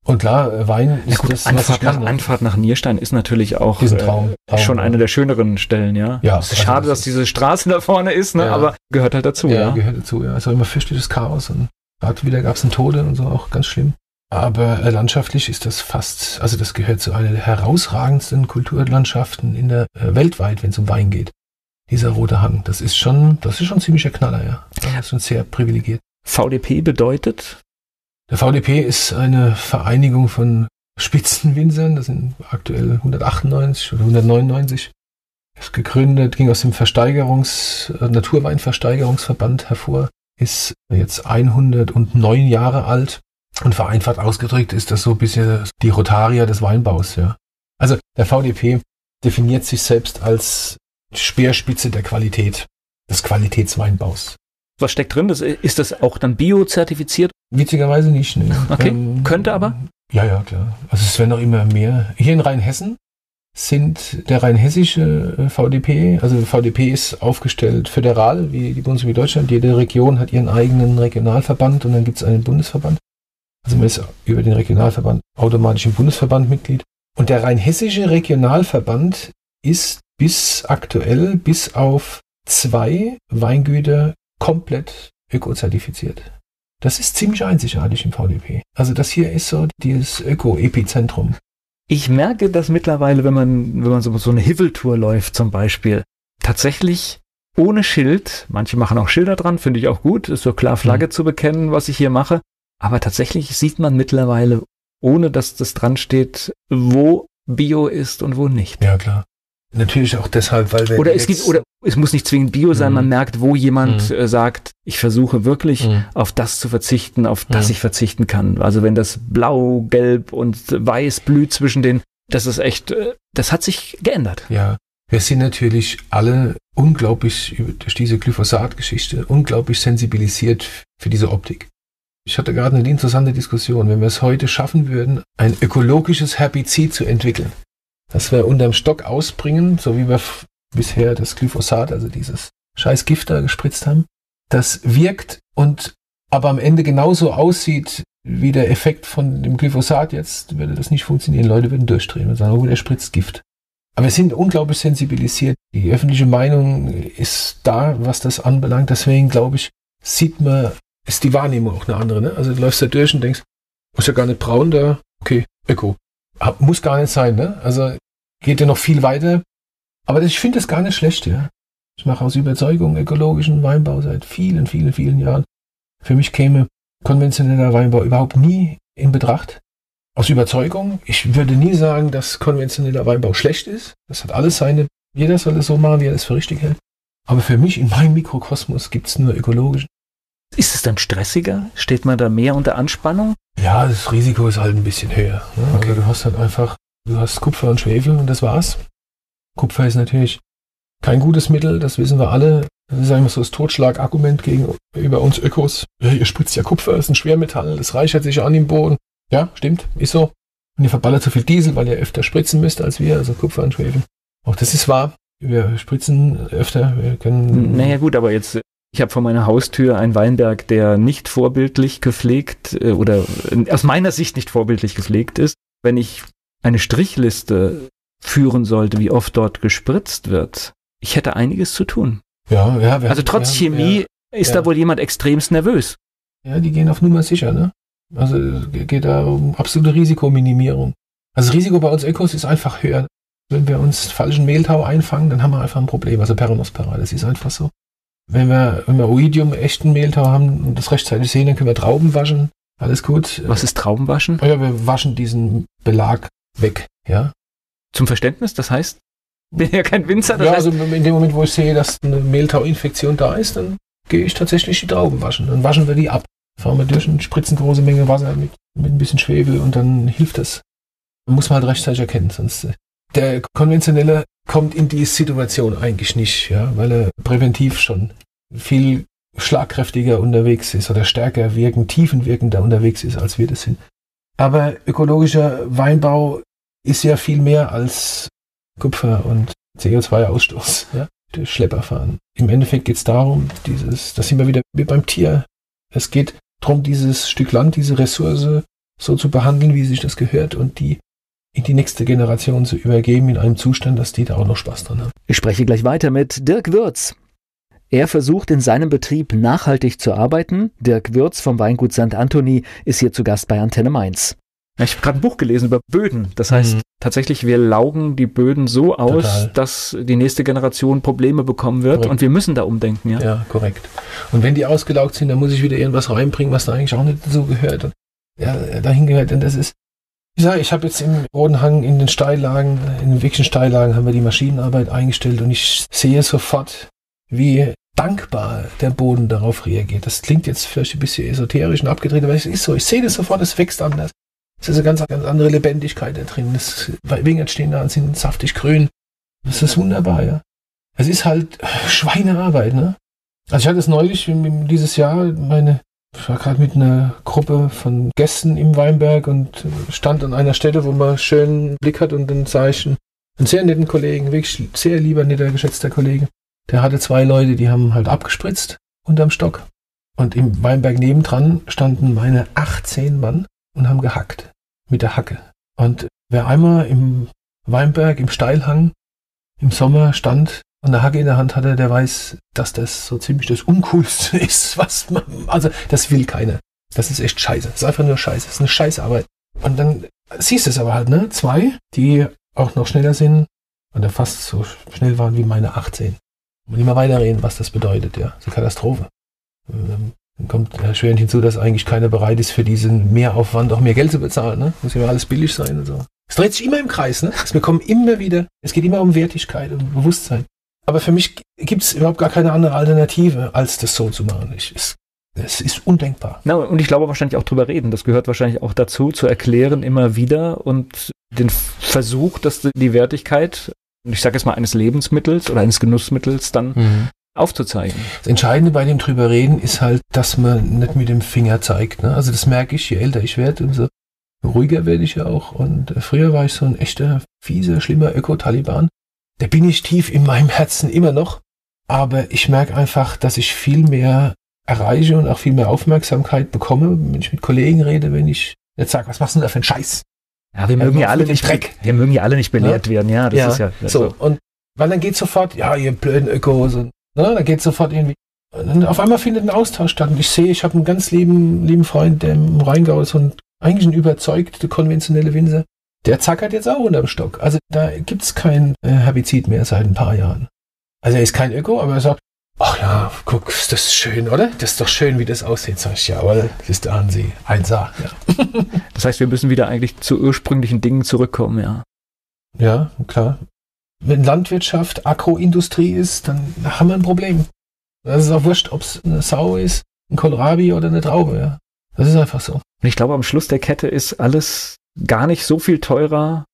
S2: Und klar, Wein ist
S1: ja, gut,
S2: das,
S1: Anfahrt,
S2: was ich kann,
S1: nach,
S2: ne?
S1: Anfahrt nach Nierstein ist natürlich auch
S2: Diesen Traum,
S1: äh, schon eine der schöneren Stellen, ja.
S2: Ja,
S1: es ist
S2: also
S1: schade,
S2: das
S1: dass
S2: ist-
S1: diese Straße da vorne ist, ne?
S2: Ja.
S1: aber gehört halt dazu,
S2: Ja,
S1: ja.
S2: gehört dazu, ja. Es war immer fürchterliches Chaos und gerade wieder gab es einen Tode und so, auch ganz schlimm. Aber äh, landschaftlich ist das fast, also das gehört zu einer der herausragendsten Kulturlandschaften in der äh, weltweit, wenn es um Wein geht. Dieser rote Hang, das ist schon, das ist schon ein ziemlicher Knaller, ja. Das ist schon sehr privilegiert.
S1: V D P bedeutet?
S2: Der V D P ist eine Vereinigung von Spitzenwinzern, das sind aktuell hundertachtundneunzig oder hundertneunundneunzig. Ist gegründet, ging aus dem Versteigerungs-, äh, Naturweinversteigerungsverband hervor, ist jetzt hundertneun Jahre alt und vereinfacht ausgedrückt ist das so ein bisschen die Rotaria des Weinbaus, ja. Also der V D P definiert sich selbst als Speerspitze der Qualität, des Qualitätsweinbaus.
S1: Was steckt drin? Das, ist das auch dann bio-zertifiziert?
S2: Witzigerweise nicht, ne.
S1: Okay,
S2: Ähm,
S1: könnte aber?
S2: Ja, ja, klar. Also es werden noch immer mehr. Hier in Rheinhessen sind der rheinhessische äh, V D P, also V D P ist aufgestellt föderal, wie die Bundesrepublik Deutschland. Jede Region hat ihren eigenen Regionalverband und dann gibt es einen Bundesverband. Also man ist über den Regionalverband automatisch im Bundesverband Mitglied. Und der rheinhessische Regionalverband ist bis aktuell, bis auf zwei Weingüter komplett ökozertifiziert. Das ist ziemlich einzigartig im V D P. Also das hier ist so dieses Öko-Epizentrum.
S1: Ich merke das mittlerweile, wenn man, wenn man so, so eine Hiveltour läuft zum Beispiel, tatsächlich ohne Schild, manche machen auch Schilder dran, finde ich auch gut, ist so klar Flagge
S2: Mhm.
S1: zu bekennen, was ich hier mache, aber tatsächlich sieht man mittlerweile, ohne dass das dran steht, wo Bio ist und wo nicht.
S2: Ja, klar. Natürlich auch deshalb, weil wir
S1: Oder es
S2: jetzt-
S1: gibt, oder es muss nicht zwingend Bio sein,
S2: Mhm.
S1: man merkt, wo jemand
S2: Mhm.
S1: äh, sagt, ich versuche wirklich
S2: Mhm.
S1: auf das zu verzichten, auf das
S2: Mhm.
S1: ich verzichten kann. Also wenn das Blau, Gelb und Weiß blüht zwischen den, das ist echt, äh, das hat sich geändert.
S2: Ja, wir sind natürlich alle unglaublich über- durch diese Glyphosat-Geschichte unglaublich sensibilisiert für diese Optik. Ich hatte gerade eine interessante Diskussion, wenn wir es heute schaffen würden, ein ökologisches Herbizid zu entwickeln, das wir unterm Stock ausbringen, so wie wir f- bisher das Glyphosat, also dieses scheiß Gift da gespritzt haben, das wirkt und aber am Ende genauso aussieht wie der Effekt von dem Glyphosat jetzt, würde das nicht funktionieren. Leute würden durchdrehen und sagen, oh, der spritzt Gift. Aber wir sind unglaublich sensibilisiert. Die öffentliche Meinung ist da, was das anbelangt. Deswegen, glaube ich, sieht man, ist die Wahrnehmung auch eine andere. Ne? Also du läufst da durch und denkst, ist ja gar nicht braun da, okay, Öko. Hab- Muss gar nicht sein, ne? Also geht ja noch viel weiter. Aber das, ich finde das gar nicht schlecht, ja. Ich mache aus Überzeugung ökologischen Weinbau seit vielen, vielen, vielen Jahren. Für mich käme konventioneller Weinbau überhaupt nie in Betracht. Aus Überzeugung. Ich würde nie sagen, dass konventioneller Weinbau schlecht ist. Das hat alles seine, jeder soll es so machen, wie er es für richtig hält. Aber für mich in meinem Mikrokosmos gibt es nur ökologischen.
S1: Ist es dann stressiger? Steht man da mehr unter Anspannung?
S2: Ja, das Risiko ist halt ein bisschen höher. Ne?
S1: Okay.
S2: Also du hast halt einfach, du hast Kupfer und Schwefel und das war's. Kupfer ist natürlich kein gutes Mittel, das wissen wir alle. Das ist einfach so das Totschlagargument gegenüber uns Ökos. Ja, ihr spritzt ja Kupfer, das ist ein Schwermetall, das reichert sich an im Boden. Ja, stimmt, ist so. Und ihr verballert so viel Diesel, weil ihr öfter spritzen müsst als wir, also Kupfer und Schwefel. Auch das ist wahr. Wir spritzen öfter, wir können...
S1: Naja gut, aber jetzt, ich habe vor meiner Haustür einen Weinberg, der nicht vorbildlich gepflegt äh, oder äh, aus meiner Sicht nicht vorbildlich gepflegt ist. Wenn ich eine Strichliste führen sollte, wie oft dort gespritzt wird, ich hätte einiges zu tun.
S2: Ja, ja. Wir
S1: Also
S2: haben-
S1: trotz
S2: wir haben-
S1: Chemie ist
S2: ja.
S1: da wohl jemand extremst nervös.
S2: Ja, die gehen auf Nummer sicher, ne? Also es geht da um absolute Risikominimierung. Also das Risiko bei uns Ökos ist einfach höher. Wenn wir uns falschen Mehltau einfangen, dann haben wir einfach ein Problem. Also Peronospora, das ist einfach so. Wenn wir, wenn wir Oidium, echten Mehltau haben und das rechtzeitig sehen, dann können wir Trauben waschen. Alles gut.
S1: Was ist Traubenwaschen?
S2: Ja, wir waschen diesen Belag weg, ja.
S1: Zum Verständnis, das heißt, ich bin ja kein Winzer, das
S2: Ja,
S1: heißt,
S2: also in dem Moment, wo ich sehe, dass eine Mehltau-Infektion da ist, dann gehe ich tatsächlich die Trauben waschen. Dann waschen wir die ab. Fahren wir durch und spritzen große Menge Wasser mit, mit ein bisschen Schwefel und dann hilft das. Muss man halt rechtzeitig erkennen, sonst äh, der Konventionelle kommt in die Situation eigentlich nicht, ja, weil er präventiv schon viel schlagkräftiger unterwegs ist oder stärker wirken, tiefenwirkender unterwegs ist, als wir das sind. Aber ökologischer Weinbau ist ja viel mehr als Kupfer und C O zwei Ausstoß, ja, durch Schlepper fahren. Im Endeffekt geht es darum, dieses, das sind wir wieder wie beim Tier. Es geht darum, dieses Stück Land, diese Ressource so zu behandeln, wie sich das gehört und die in die nächste Generation zu übergeben in einem Zustand, dass die da auch noch Spaß dran haben.
S3: Ich spreche gleich weiter mit Dirk Würz. Er versucht in seinem Betrieb nachhaltig zu arbeiten. Dirk Würz vom Weingut Sankt Anthony ist hier zu Gast bei Antenne Mainz.
S1: Ich habe gerade ein Buch gelesen über Böden. Das heißt, mhm. tatsächlich, wir laugen die Böden so aus, Total. dass die nächste Generation Probleme bekommen wird. Korrekt. Und wir müssen da umdenken. Ja?
S2: ja, korrekt. Und wenn die ausgelaugt sind, dann muss ich wieder irgendwas reinbringen, was da eigentlich auch nicht so gehört. Und ja, dahin gehört. Und das ist, ich sage, ich habe jetzt im Bodenhang in den Steillagen, in den wirklichen Steillagen haben wir die Maschinenarbeit eingestellt und ich sehe sofort, wie dankbar der Boden darauf reagiert. Das klingt jetzt vielleicht ein bisschen esoterisch und abgedreht, aber es ist so. Ich sehe das sofort, es wächst anders. Es ist eine ganz, ganz andere Lebendigkeit da drin. Das Wingen stehen da und sind saftig grün. Das ist wunderbar, ja. Es ist halt Schweinearbeit, ne? Also ich hatte es neulich, dieses Jahr, meine, ich war gerade mit einer Gruppe von Gästen im Weinberg und stand an einer Stelle, wo man einen schönen Blick hat und dann sah ich einen, einen sehr netten Kollegen, wirklich sehr lieber, netter, geschätzter Kollege. Der hatte zwei Leute, die haben halt abgespritzt unterm Stock. Und im Weinberg nebendran standen meine achtzehn Mann und haben gehackt. Mit der Hacke. Und wer einmal im Weinberg, im Steilhang, im Sommer stand und eine Hacke in der Hand hatte, der weiß, dass das so ziemlich das Uncoolste ist, was man, also das will keiner. Das ist echt scheiße. Das ist einfach nur scheiße. Das ist eine Scheißarbeit. Und dann siehst du es aber halt, ne? Zwei, die auch noch schneller sind oder fast so schnell waren wie meine achtzehn. Und immer weiterreden, was das bedeutet, ja. Das ist eine Katastrophe. Dann kommt erschwerend hinzu, dass eigentlich keiner bereit ist, für diesen Mehraufwand auch mehr Geld zu bezahlen. Ne? Muss ja alles billig sein und so. Es dreht sich immer im Kreis. Ne? Wir kommen immer wieder, es geht immer um Wertigkeit und Bewusstsein. Aber für mich gibt es überhaupt gar keine andere Alternative, als das so zu machen. Ich, es, es ist undenkbar.
S1: Na, und ich glaube wahrscheinlich auch drüber reden. Das gehört wahrscheinlich auch dazu, zu erklären immer wieder und den Versuch, dass die Wertigkeit, ich sage jetzt mal, eines Lebensmittels oder eines Genussmittels dann mhm. aufzuzeigen.
S2: Das Entscheidende bei dem drüber reden ist halt, dass man nicht mit dem Finger zeigt. Ne? Also das merke ich, je älter ich werde, umso ruhiger werde ich ja auch. Und früher war ich so ein echter, fieser, schlimmer Öko-Taliban. Da bin ich tief in meinem Herzen immer noch. Aber ich merke einfach, dass ich viel mehr erreiche und auch viel mehr Aufmerksamkeit bekomme, wenn ich mit Kollegen rede, wenn ich jetzt sage, was machst du denn da für einen Scheiß?
S1: Ja, wir mögen ja, ja alle nicht Dreck. Wir mögen ja alle nicht belehrt ja? werden. Ja, das
S2: ja.
S1: ist ja
S2: so. so. Und weil dann geht sofort, ja, ihr blöden Ökos und Ne, da geht sofort irgendwie. Und auf einmal findet ein Austausch statt. Und ich sehe, ich habe einen ganz lieben, lieben Freund, der im Rheingau ist und eigentlich ein überzeugter konventionelle Winzer. Der zackert jetzt auch unterm Stock. Also da gibt es kein äh, Herbizid mehr seit ein paar Jahren. Also er ist kein Öko, aber er sagt, ach ja, guck, ist das schön, oder? Das ist doch schön, wie das aussieht. Sag ich, ja, aber das ist der Ansee. eins A, ja.
S1: Das heißt, wir müssen wieder eigentlich zu ursprünglichen Dingen zurückkommen, ja.
S2: Ja, klar. Wenn Landwirtschaft Agroindustrie ist, dann haben wir ein Problem. Das ist auch wurscht, ob es eine Sau ist, ein Kohlrabi oder eine Traube. Ja. Das ist einfach so.
S1: Und ich glaube, am Schluss der Kette ist alles gar nicht so viel teurer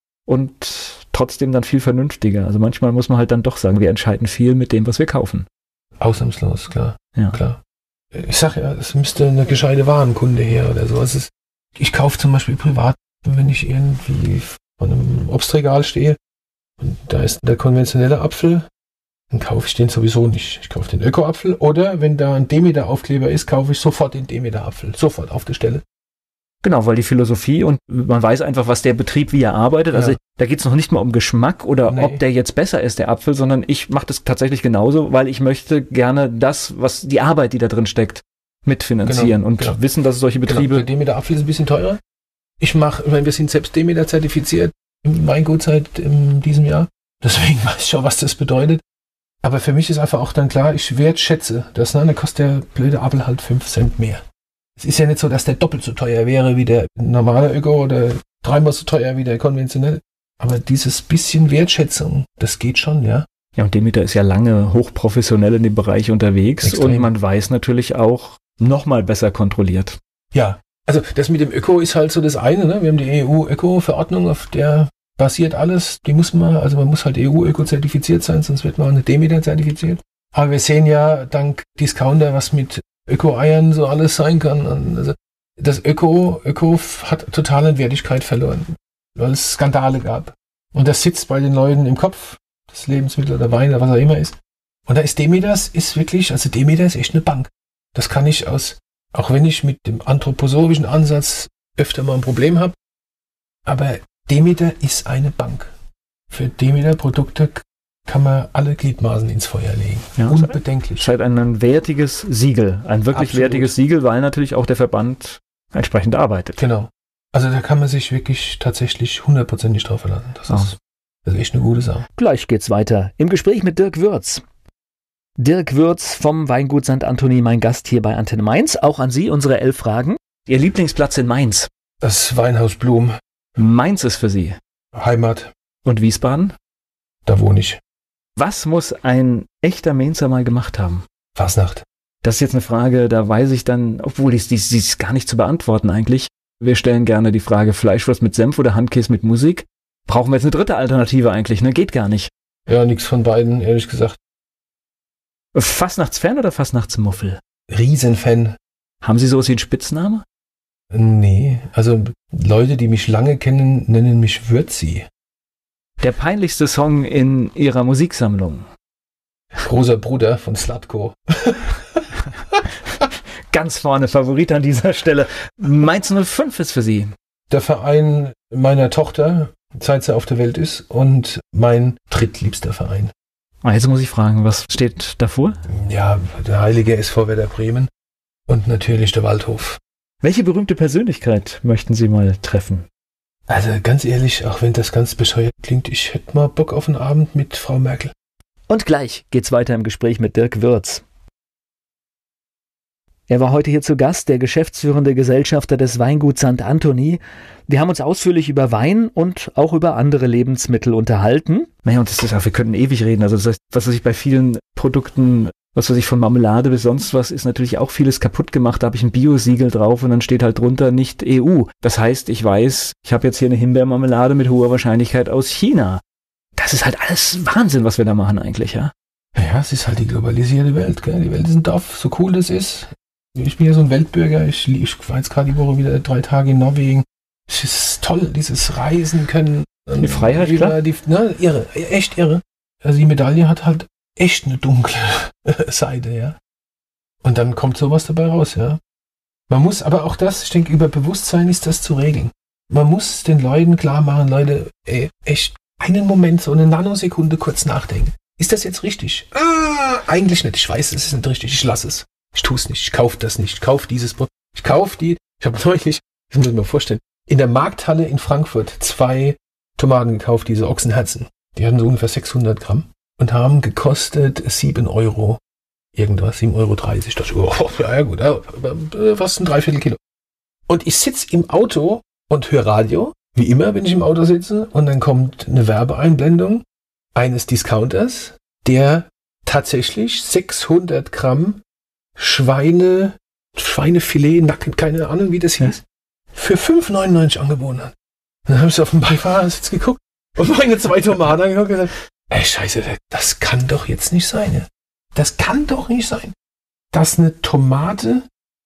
S1: und trotzdem dann viel vernünftiger. Also manchmal muss man halt dann doch sagen, wir entscheiden viel mit dem, was wir kaufen.
S2: Ausnahmslos, klar.
S1: Ja.
S2: klar. Ich sage ja, es müsste eine gescheite Warenkunde her oder so. Es ist, ich kaufe zum Beispiel privat, wenn ich irgendwie vor einem Obstregal stehe, und da ist der konventionelle Apfel, dann kaufe ich den sowieso nicht. Ich kaufe den Öko-Apfel oder wenn da ein Demeter-Aufkleber ist, kaufe ich sofort den Demeter-Apfel. Sofort auf der Stelle.
S1: Genau, weil die Philosophie und man weiß einfach, was der Betrieb, wie er arbeitet. Ja. Also da geht es noch nicht mal um Geschmack oder nee. ob der jetzt besser ist, der Apfel, sondern ich mache das tatsächlich genauso, weil ich möchte gerne das, was die Arbeit, die da drin steckt, mitfinanzieren genau, und genau. wissen, dass solche Betriebe...
S2: Genau. Der Demeter-Apfel ist ein bisschen teurer. Ich mache, ich meine, wir sind selbst Demeter zertifiziert. Im Weingut seit in diesem Jahr. Deswegen weiß ich auch, was das bedeutet. Aber für mich ist einfach auch dann klar, ich wertschätze das. Ne? Dann kostet der blöde Apfel halt fünf Cent mehr. Es ist ja nicht so, dass der doppelt so teuer wäre wie der normale Öko oder dreimal so teuer wie der konventionelle. Aber dieses bisschen Wertschätzung, das geht schon, ja.
S1: Ja, und Demeter ist ja lange hochprofessionell in dem Bereich unterwegs. Extrem. Und man weiß natürlich auch, nochmal besser kontrolliert.
S2: Ja. Also das mit dem Öko ist halt so das eine, ne? Wir haben die E U-Öko-Verordnung, auf der basiert alles. Die muss man, also man muss halt E U-Öko-zertifiziert sein, sonst wird man auch nicht Demeter zertifiziert. Aber wir sehen ja dank Discounter, was mit Öko-Eiern so alles sein kann. Also das Öko, Öko hat total an Wertigkeit verloren, weil es Skandale gab. Und das sitzt bei den Leuten im Kopf, das Lebensmittel oder Wein oder was auch immer ist. Und da ist Demeter, ist wirklich, also Demeter ist echt eine Bank. Das kann ich aus... Auch wenn ich mit dem anthroposophischen Ansatz öfter mal ein Problem habe. Aber Demeter ist eine Bank. Für Demeter-Produkte kann man alle Gliedmaßen ins Feuer legen.
S1: Ja,
S2: unbedenklich.
S1: Es ist halt ein wertiges Siegel, ein wirklich
S2: Absolut.
S1: wertiges Siegel, weil natürlich auch der Verband entsprechend arbeitet.
S2: Genau. Also da kann man sich wirklich tatsächlich hundertprozentig drauf verlassen. Das,
S1: Ah.
S2: ist, das ist echt eine gute Sache.
S3: Gleich geht's weiter im Gespräch mit Dirk Würz. Dirk Würz vom Weingut Sankt Anthony, mein Gast hier bei Antenne Mainz. Auch an Sie unsere elf Fragen. Ihr Lieblingsplatz in Mainz?
S2: Das Weinhaus Blum,
S1: Mainz ist für Sie.
S2: Heimat,
S1: Und Wiesbaden?
S2: da wohne ich.
S1: Was muss ein echter Mainzer mal gemacht haben?
S2: Fasnacht.
S1: Das ist jetzt eine Frage, da weiß ich dann, obwohl die, die, die ist gar nicht zu beantworten eigentlich. Wir stellen gerne die Frage Fleischwurst mit Senf oder Handkäse mit Musik. Brauchen wir jetzt eine dritte Alternative eigentlich, ne? Geht gar nicht.
S2: Ja, nichts von beiden, ehrlich gesagt.
S1: Fastnachtsfan oder Fastnachtsmuffel?
S2: Riesenfan.
S1: Haben Sie sowas wie einen Spitznamen?
S2: Nee, also Leute, die mich lange kennen, nennen mich Würzi.
S1: Der peinlichste Song in Ihrer Musiksammlung?
S2: Großer Bruder von Slatko.
S1: Ganz vorne, Favorit an dieser Stelle. Mainz null fünf ist für Sie.
S2: Der Verein meiner Tochter, seit sie auf der Welt ist, und mein drittliebster Verein.
S1: Ah, jetzt muss ich fragen, was steht davor?
S2: Ja, der heilige S V Werder Bremen und natürlich der Waldhof.
S1: Welche berühmte Persönlichkeit möchten Sie mal treffen?
S2: Also ganz ehrlich, auch wenn das ganz bescheuert klingt, ich hätte mal Bock auf einen Abend mit Frau Merkel.
S3: Und gleich geht's weiter im Gespräch mit Dirk Würz. Er war heute hier zu Gast, der geschäftsführende Gesellschafter des Weinguts Sankt Anthony. Wir haben uns ausführlich über Wein und auch über andere Lebensmittel unterhalten.
S1: Naja, und das ist auch, wir könnten ewig reden. Also das heißt, was weiß ich, bei vielen Produkten, was weiß ich, von Marmelade bis sonst was, ist natürlich auch vieles kaputt gemacht. Da habe ich ein Bio-Siegel drauf und dann steht halt drunter nicht E U. Das heißt, ich weiß, ich habe jetzt hier eine Himbeermarmelade mit hoher Wahrscheinlichkeit aus China. Das ist halt alles Wahnsinn, was wir da machen eigentlich, ja?
S2: Ja, es ist halt die globalisierte Welt, gell? Die Welt ist ein Dorf, so cool das ist. Ich bin ja so ein Weltbürger, ich, ich war jetzt gerade die Woche wieder drei Tage in Norwegen. Es ist toll, dieses Reisen können.
S1: Die Freiheit, klar.
S2: Die, ne, irre, echt irre. Also die Medaille hat halt echt eine dunkle Seite, ja. Und dann kommt sowas dabei raus, ja. Man muss aber auch das, ich denke, über Bewusstsein ist das zu regeln. Man muss den Leuten klar machen, Leute, ey, echt einen Moment, so eine Nanosekunde kurz nachdenken. Ist das jetzt richtig? Ah, eigentlich nicht. Ich weiß, es ist nicht richtig. Ich lasse es. Ich tue es nicht. Ich kaufe das nicht. Ich kaufe dieses Produkt. Ich kaufe die. Ich habe neulich, das muss ich mir vorstellen, in der Markthalle in Frankfurt zwei Tomaten gekauft, diese Ochsenherzen. Die hatten so ungefähr sechshundert Gramm und haben gekostet sieben Euro. Irgendwas, sieben Euro dreißig. Da dachte ich, oh, ja gut, fast ein Dreiviertel Kilo. Und ich sitze im Auto und höre Radio, wie immer, wenn ich im Auto sitze, und dann kommt eine Werbeeinblendung eines Discounters, der tatsächlich sechshundert Gramm Schweine, Schweinefilet, Nacken, keine Ahnung, wie das hieß, für fünf neunundneunzig angeboten hat. Und dann habe ich auf dem Beifahrersitz geguckt und meine zwei Tomaten angeguckt und gesagt, ey, scheiße, das kann doch jetzt nicht sein. Ja? Das kann doch nicht sein, dass eine Tomate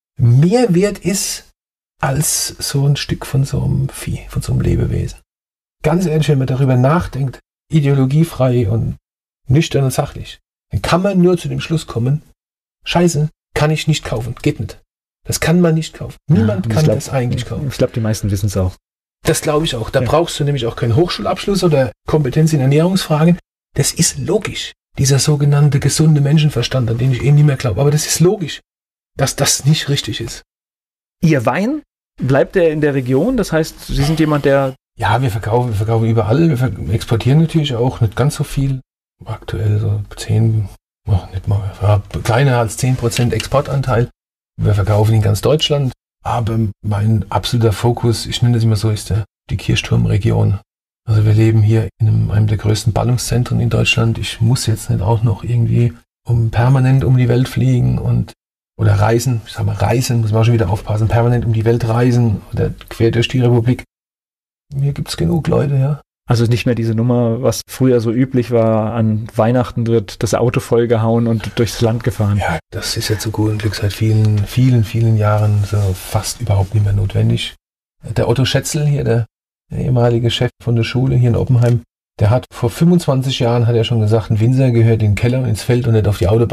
S2: mehr wert ist als so ein Stück von so einem Vieh, von so einem Lebewesen. Ganz ehrlich, wenn man darüber nachdenkt, ideologiefrei und nüchtern und sachlich, dann kann man nur zu dem Schluss kommen, scheiße, kann ich nicht kaufen, geht nicht. Das kann man nicht kaufen. Niemand
S1: ja,
S2: kann
S1: glaub,
S2: das eigentlich kaufen.
S1: Ich glaube, die meisten wissen es auch.
S2: Das glaube ich auch. Da
S1: ja.
S2: brauchst du nämlich auch keinen Hochschulabschluss oder Kompetenz in Ernährungsfragen. Das ist logisch. Dieser sogenannte gesunde Menschenverstand, an den ich eh nicht mehr glaube. Aber das ist logisch, dass das nicht richtig ist.
S1: Ihr Wein, bleibt der in der Region? Das heißt, Sie sind jemand, der...
S2: Ja, wir verkaufen, wir verkaufen überall. Wir exportieren natürlich auch nicht ganz so viel. Aktuell so zehn, ach, nicht mal, ja, kleiner als zehn Prozent Exportanteil. Wir verkaufen in ganz Deutschland. Aber mein absoluter Fokus, ich nenne das immer so, ist der, die Kirchturmregion. Also wir leben hier in einem, einem der größten Ballungszentren in Deutschland. Ich muss jetzt nicht auch noch irgendwie um permanent um die Welt fliegen und oder reisen. Ich sag mal reisen, muss man auch schon wieder aufpassen. Permanent um die Welt reisen oder quer durch die Republik. Hier gibt's genug Leute, ja.
S1: Also nicht mehr diese Nummer, was früher so üblich war, an Weihnachten wird das Auto vollgehauen und durchs Land gefahren.
S2: Ja, das ist jetzt so gut und Glück seit vielen, vielen, vielen Jahren so fast überhaupt nicht mehr notwendig. Der Otto Schätzl hier, der, der ehemalige Chef von der Schule hier in Oppenheim, der hat vor fünfundzwanzig Jahren, hat er schon gesagt, ein Winzer gehört in den Keller und ins Feld und nicht auf die Autobahn.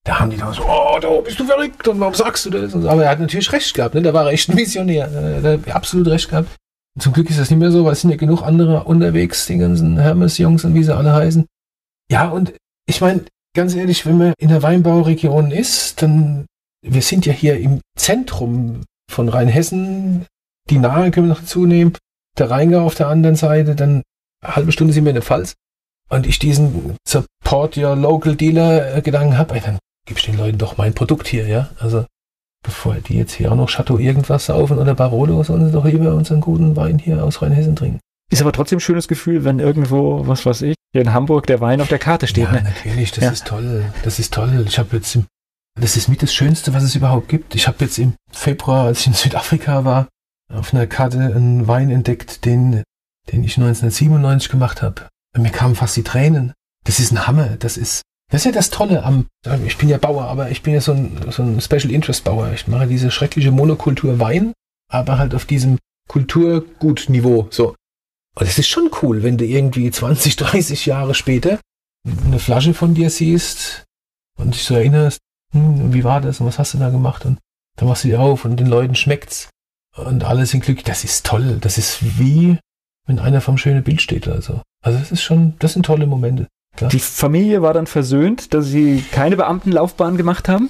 S2: Da haben die da so, oh, da bist du verrückt und warum sagst du das? Aber er hat natürlich recht gehabt, ne? Da war er echt ein Visionär. Er hat absolut recht gehabt. Und zum Glück ist das nicht mehr so, weil es sind ja genug andere unterwegs, die ganzen Hermes-Jungs und wie sie alle heißen. Ja, und ich meine, ganz ehrlich, wenn man in der Weinbauregion ist, dann, wir sind ja hier im Zentrum von Rheinhessen, die Nahe können wir noch dazu nehmen, der Rheingau auf der anderen Seite, dann eine halbe Stunde sind wir in der Pfalz. Und ich diesen Support Your Local Dealer Gedanken habe, dann gib ich den Leuten doch mein Produkt hier, ja. Also bevor die jetzt hier auch noch Chateau irgendwas saufen oder Barolo, sollen sie doch lieber unseren guten Wein hier aus Rheinhessen trinken.
S1: Ist aber trotzdem ein schönes Gefühl, wenn irgendwo, was weiß ich, hier in Hamburg der Wein auf der Karte steht.
S2: Ja,
S1: ne?
S2: natürlich, das
S1: ja.
S2: ist toll. Das ist toll. Ich habe jetzt, im, das ist mit das Schönste, was es überhaupt gibt. Ich habe jetzt im Februar, als ich in Südafrika war, auf einer Karte einen Wein entdeckt, den, den ich neunzehnhundertsiebenundneunzig gemacht habe. Mir kamen fast die Tränen. Das ist ein Hammer. Das ist, das ist ja das Tolle am, ich bin ja Bauer, aber ich bin ja so ein, so ein Special Interest Bauer. Ich mache diese schreckliche Monokultur Wein, aber halt auf diesem Kulturgutniveau, so. Und es ist schon cool, wenn du irgendwie zwanzig, dreißig Jahre später eine Flasche von dir siehst und dich so erinnerst, hm, wie war das und was hast du da gemacht? Und dann machst du die auf und den Leuten schmeckt's und alle sind glücklich. Das ist toll. Das ist wie, wenn einer vom schönen Bild steht oder so. Also das ist schon, das sind tolle Momente. Klar.
S1: Die Familie war dann versöhnt, dass sie keine Beamtenlaufbahn gemacht haben?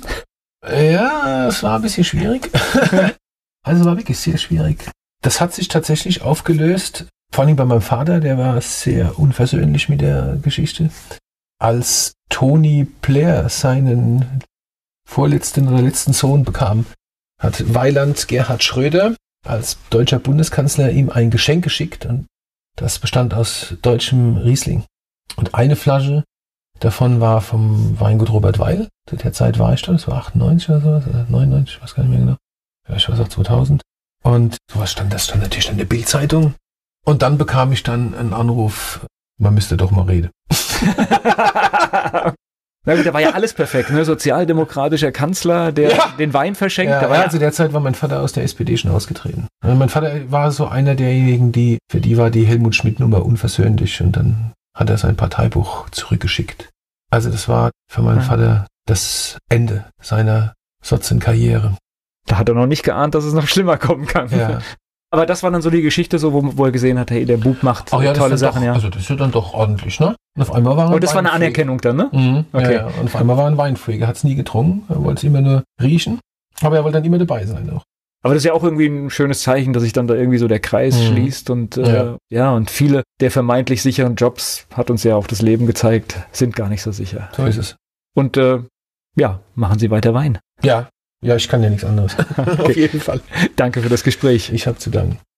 S2: Ja, es war ein bisschen schwierig. Also war wirklich sehr schwierig. Das hat sich tatsächlich aufgelöst, vor allem bei meinem Vater, der war sehr unversöhnlich mit der Geschichte. Als Tony Blair seinen vorletzten oder letzten Sohn bekam, hat Weiland Gerhard Schröder als deutscher Bundeskanzler ihm ein Geschenk geschickt und das bestand aus deutschem Riesling. Und eine Flasche davon war vom Weingut Robert Weil. Zu der Zeit war ich da, das war achtundneunzig oder sowas, oder neunundneunzig, ich weiß gar nicht mehr genau. Vielleicht war es auch zweitausend. Und sowas stand, das stand natürlich in der Bild-Zeitung. Und dann bekam ich dann einen Anruf, man müsste doch mal reden.
S1: Na gut, da war ja alles perfekt, ne? Sozialdemokratischer Kanzler, der ja. den Wein verschenkt.
S2: Ja,
S1: da war
S2: ja,
S1: ja
S2: zu der Zeit war mein Vater aus der S P D schon ausgetreten. Also mein Vater war so einer derjenigen, die, für die war die Helmut Schmidt-Nummer unversöhnlich und dann hat er sein Parteibuch zurückgeschickt. Also das war für meinen ja. Vater das Ende seiner Sozienkarriere.
S1: Da hat er noch nicht geahnt, dass es noch schlimmer kommen kann.
S2: Ja.
S1: Aber das war dann so die Geschichte, so, wo, wo er gesehen hat, hey, der Bub macht
S2: Ach ja,
S1: tolle Sachen.
S2: Doch,
S1: ja.
S2: Also das ist ja dann doch ordentlich, ne? Und auf einmal war er
S1: Und das war eine Anerkennung dann, ne?
S2: Mhm,
S1: okay.
S2: Ja, ja. Und auf einmal war er ein Weinfreak. Er hat es nie getrunken, er wollte es immer nur riechen, aber er wollte dann immer dabei sein auch.
S1: Aber das ist ja auch irgendwie ein schönes Zeichen, dass sich dann da irgendwie so der Kreis mhm. schließt und äh, ja. ja, und viele der vermeintlich sicheren Jobs, hat uns ja auch das Leben gezeigt, sind gar nicht so sicher.
S2: So ist es.
S1: Und äh, ja, machen Sie weiter Wein.
S2: Ja, ja, ich kann ja nichts anderes.
S1: Okay.
S2: Auf jeden Fall.
S1: Danke für das Gespräch.
S2: Ich habe zu danken.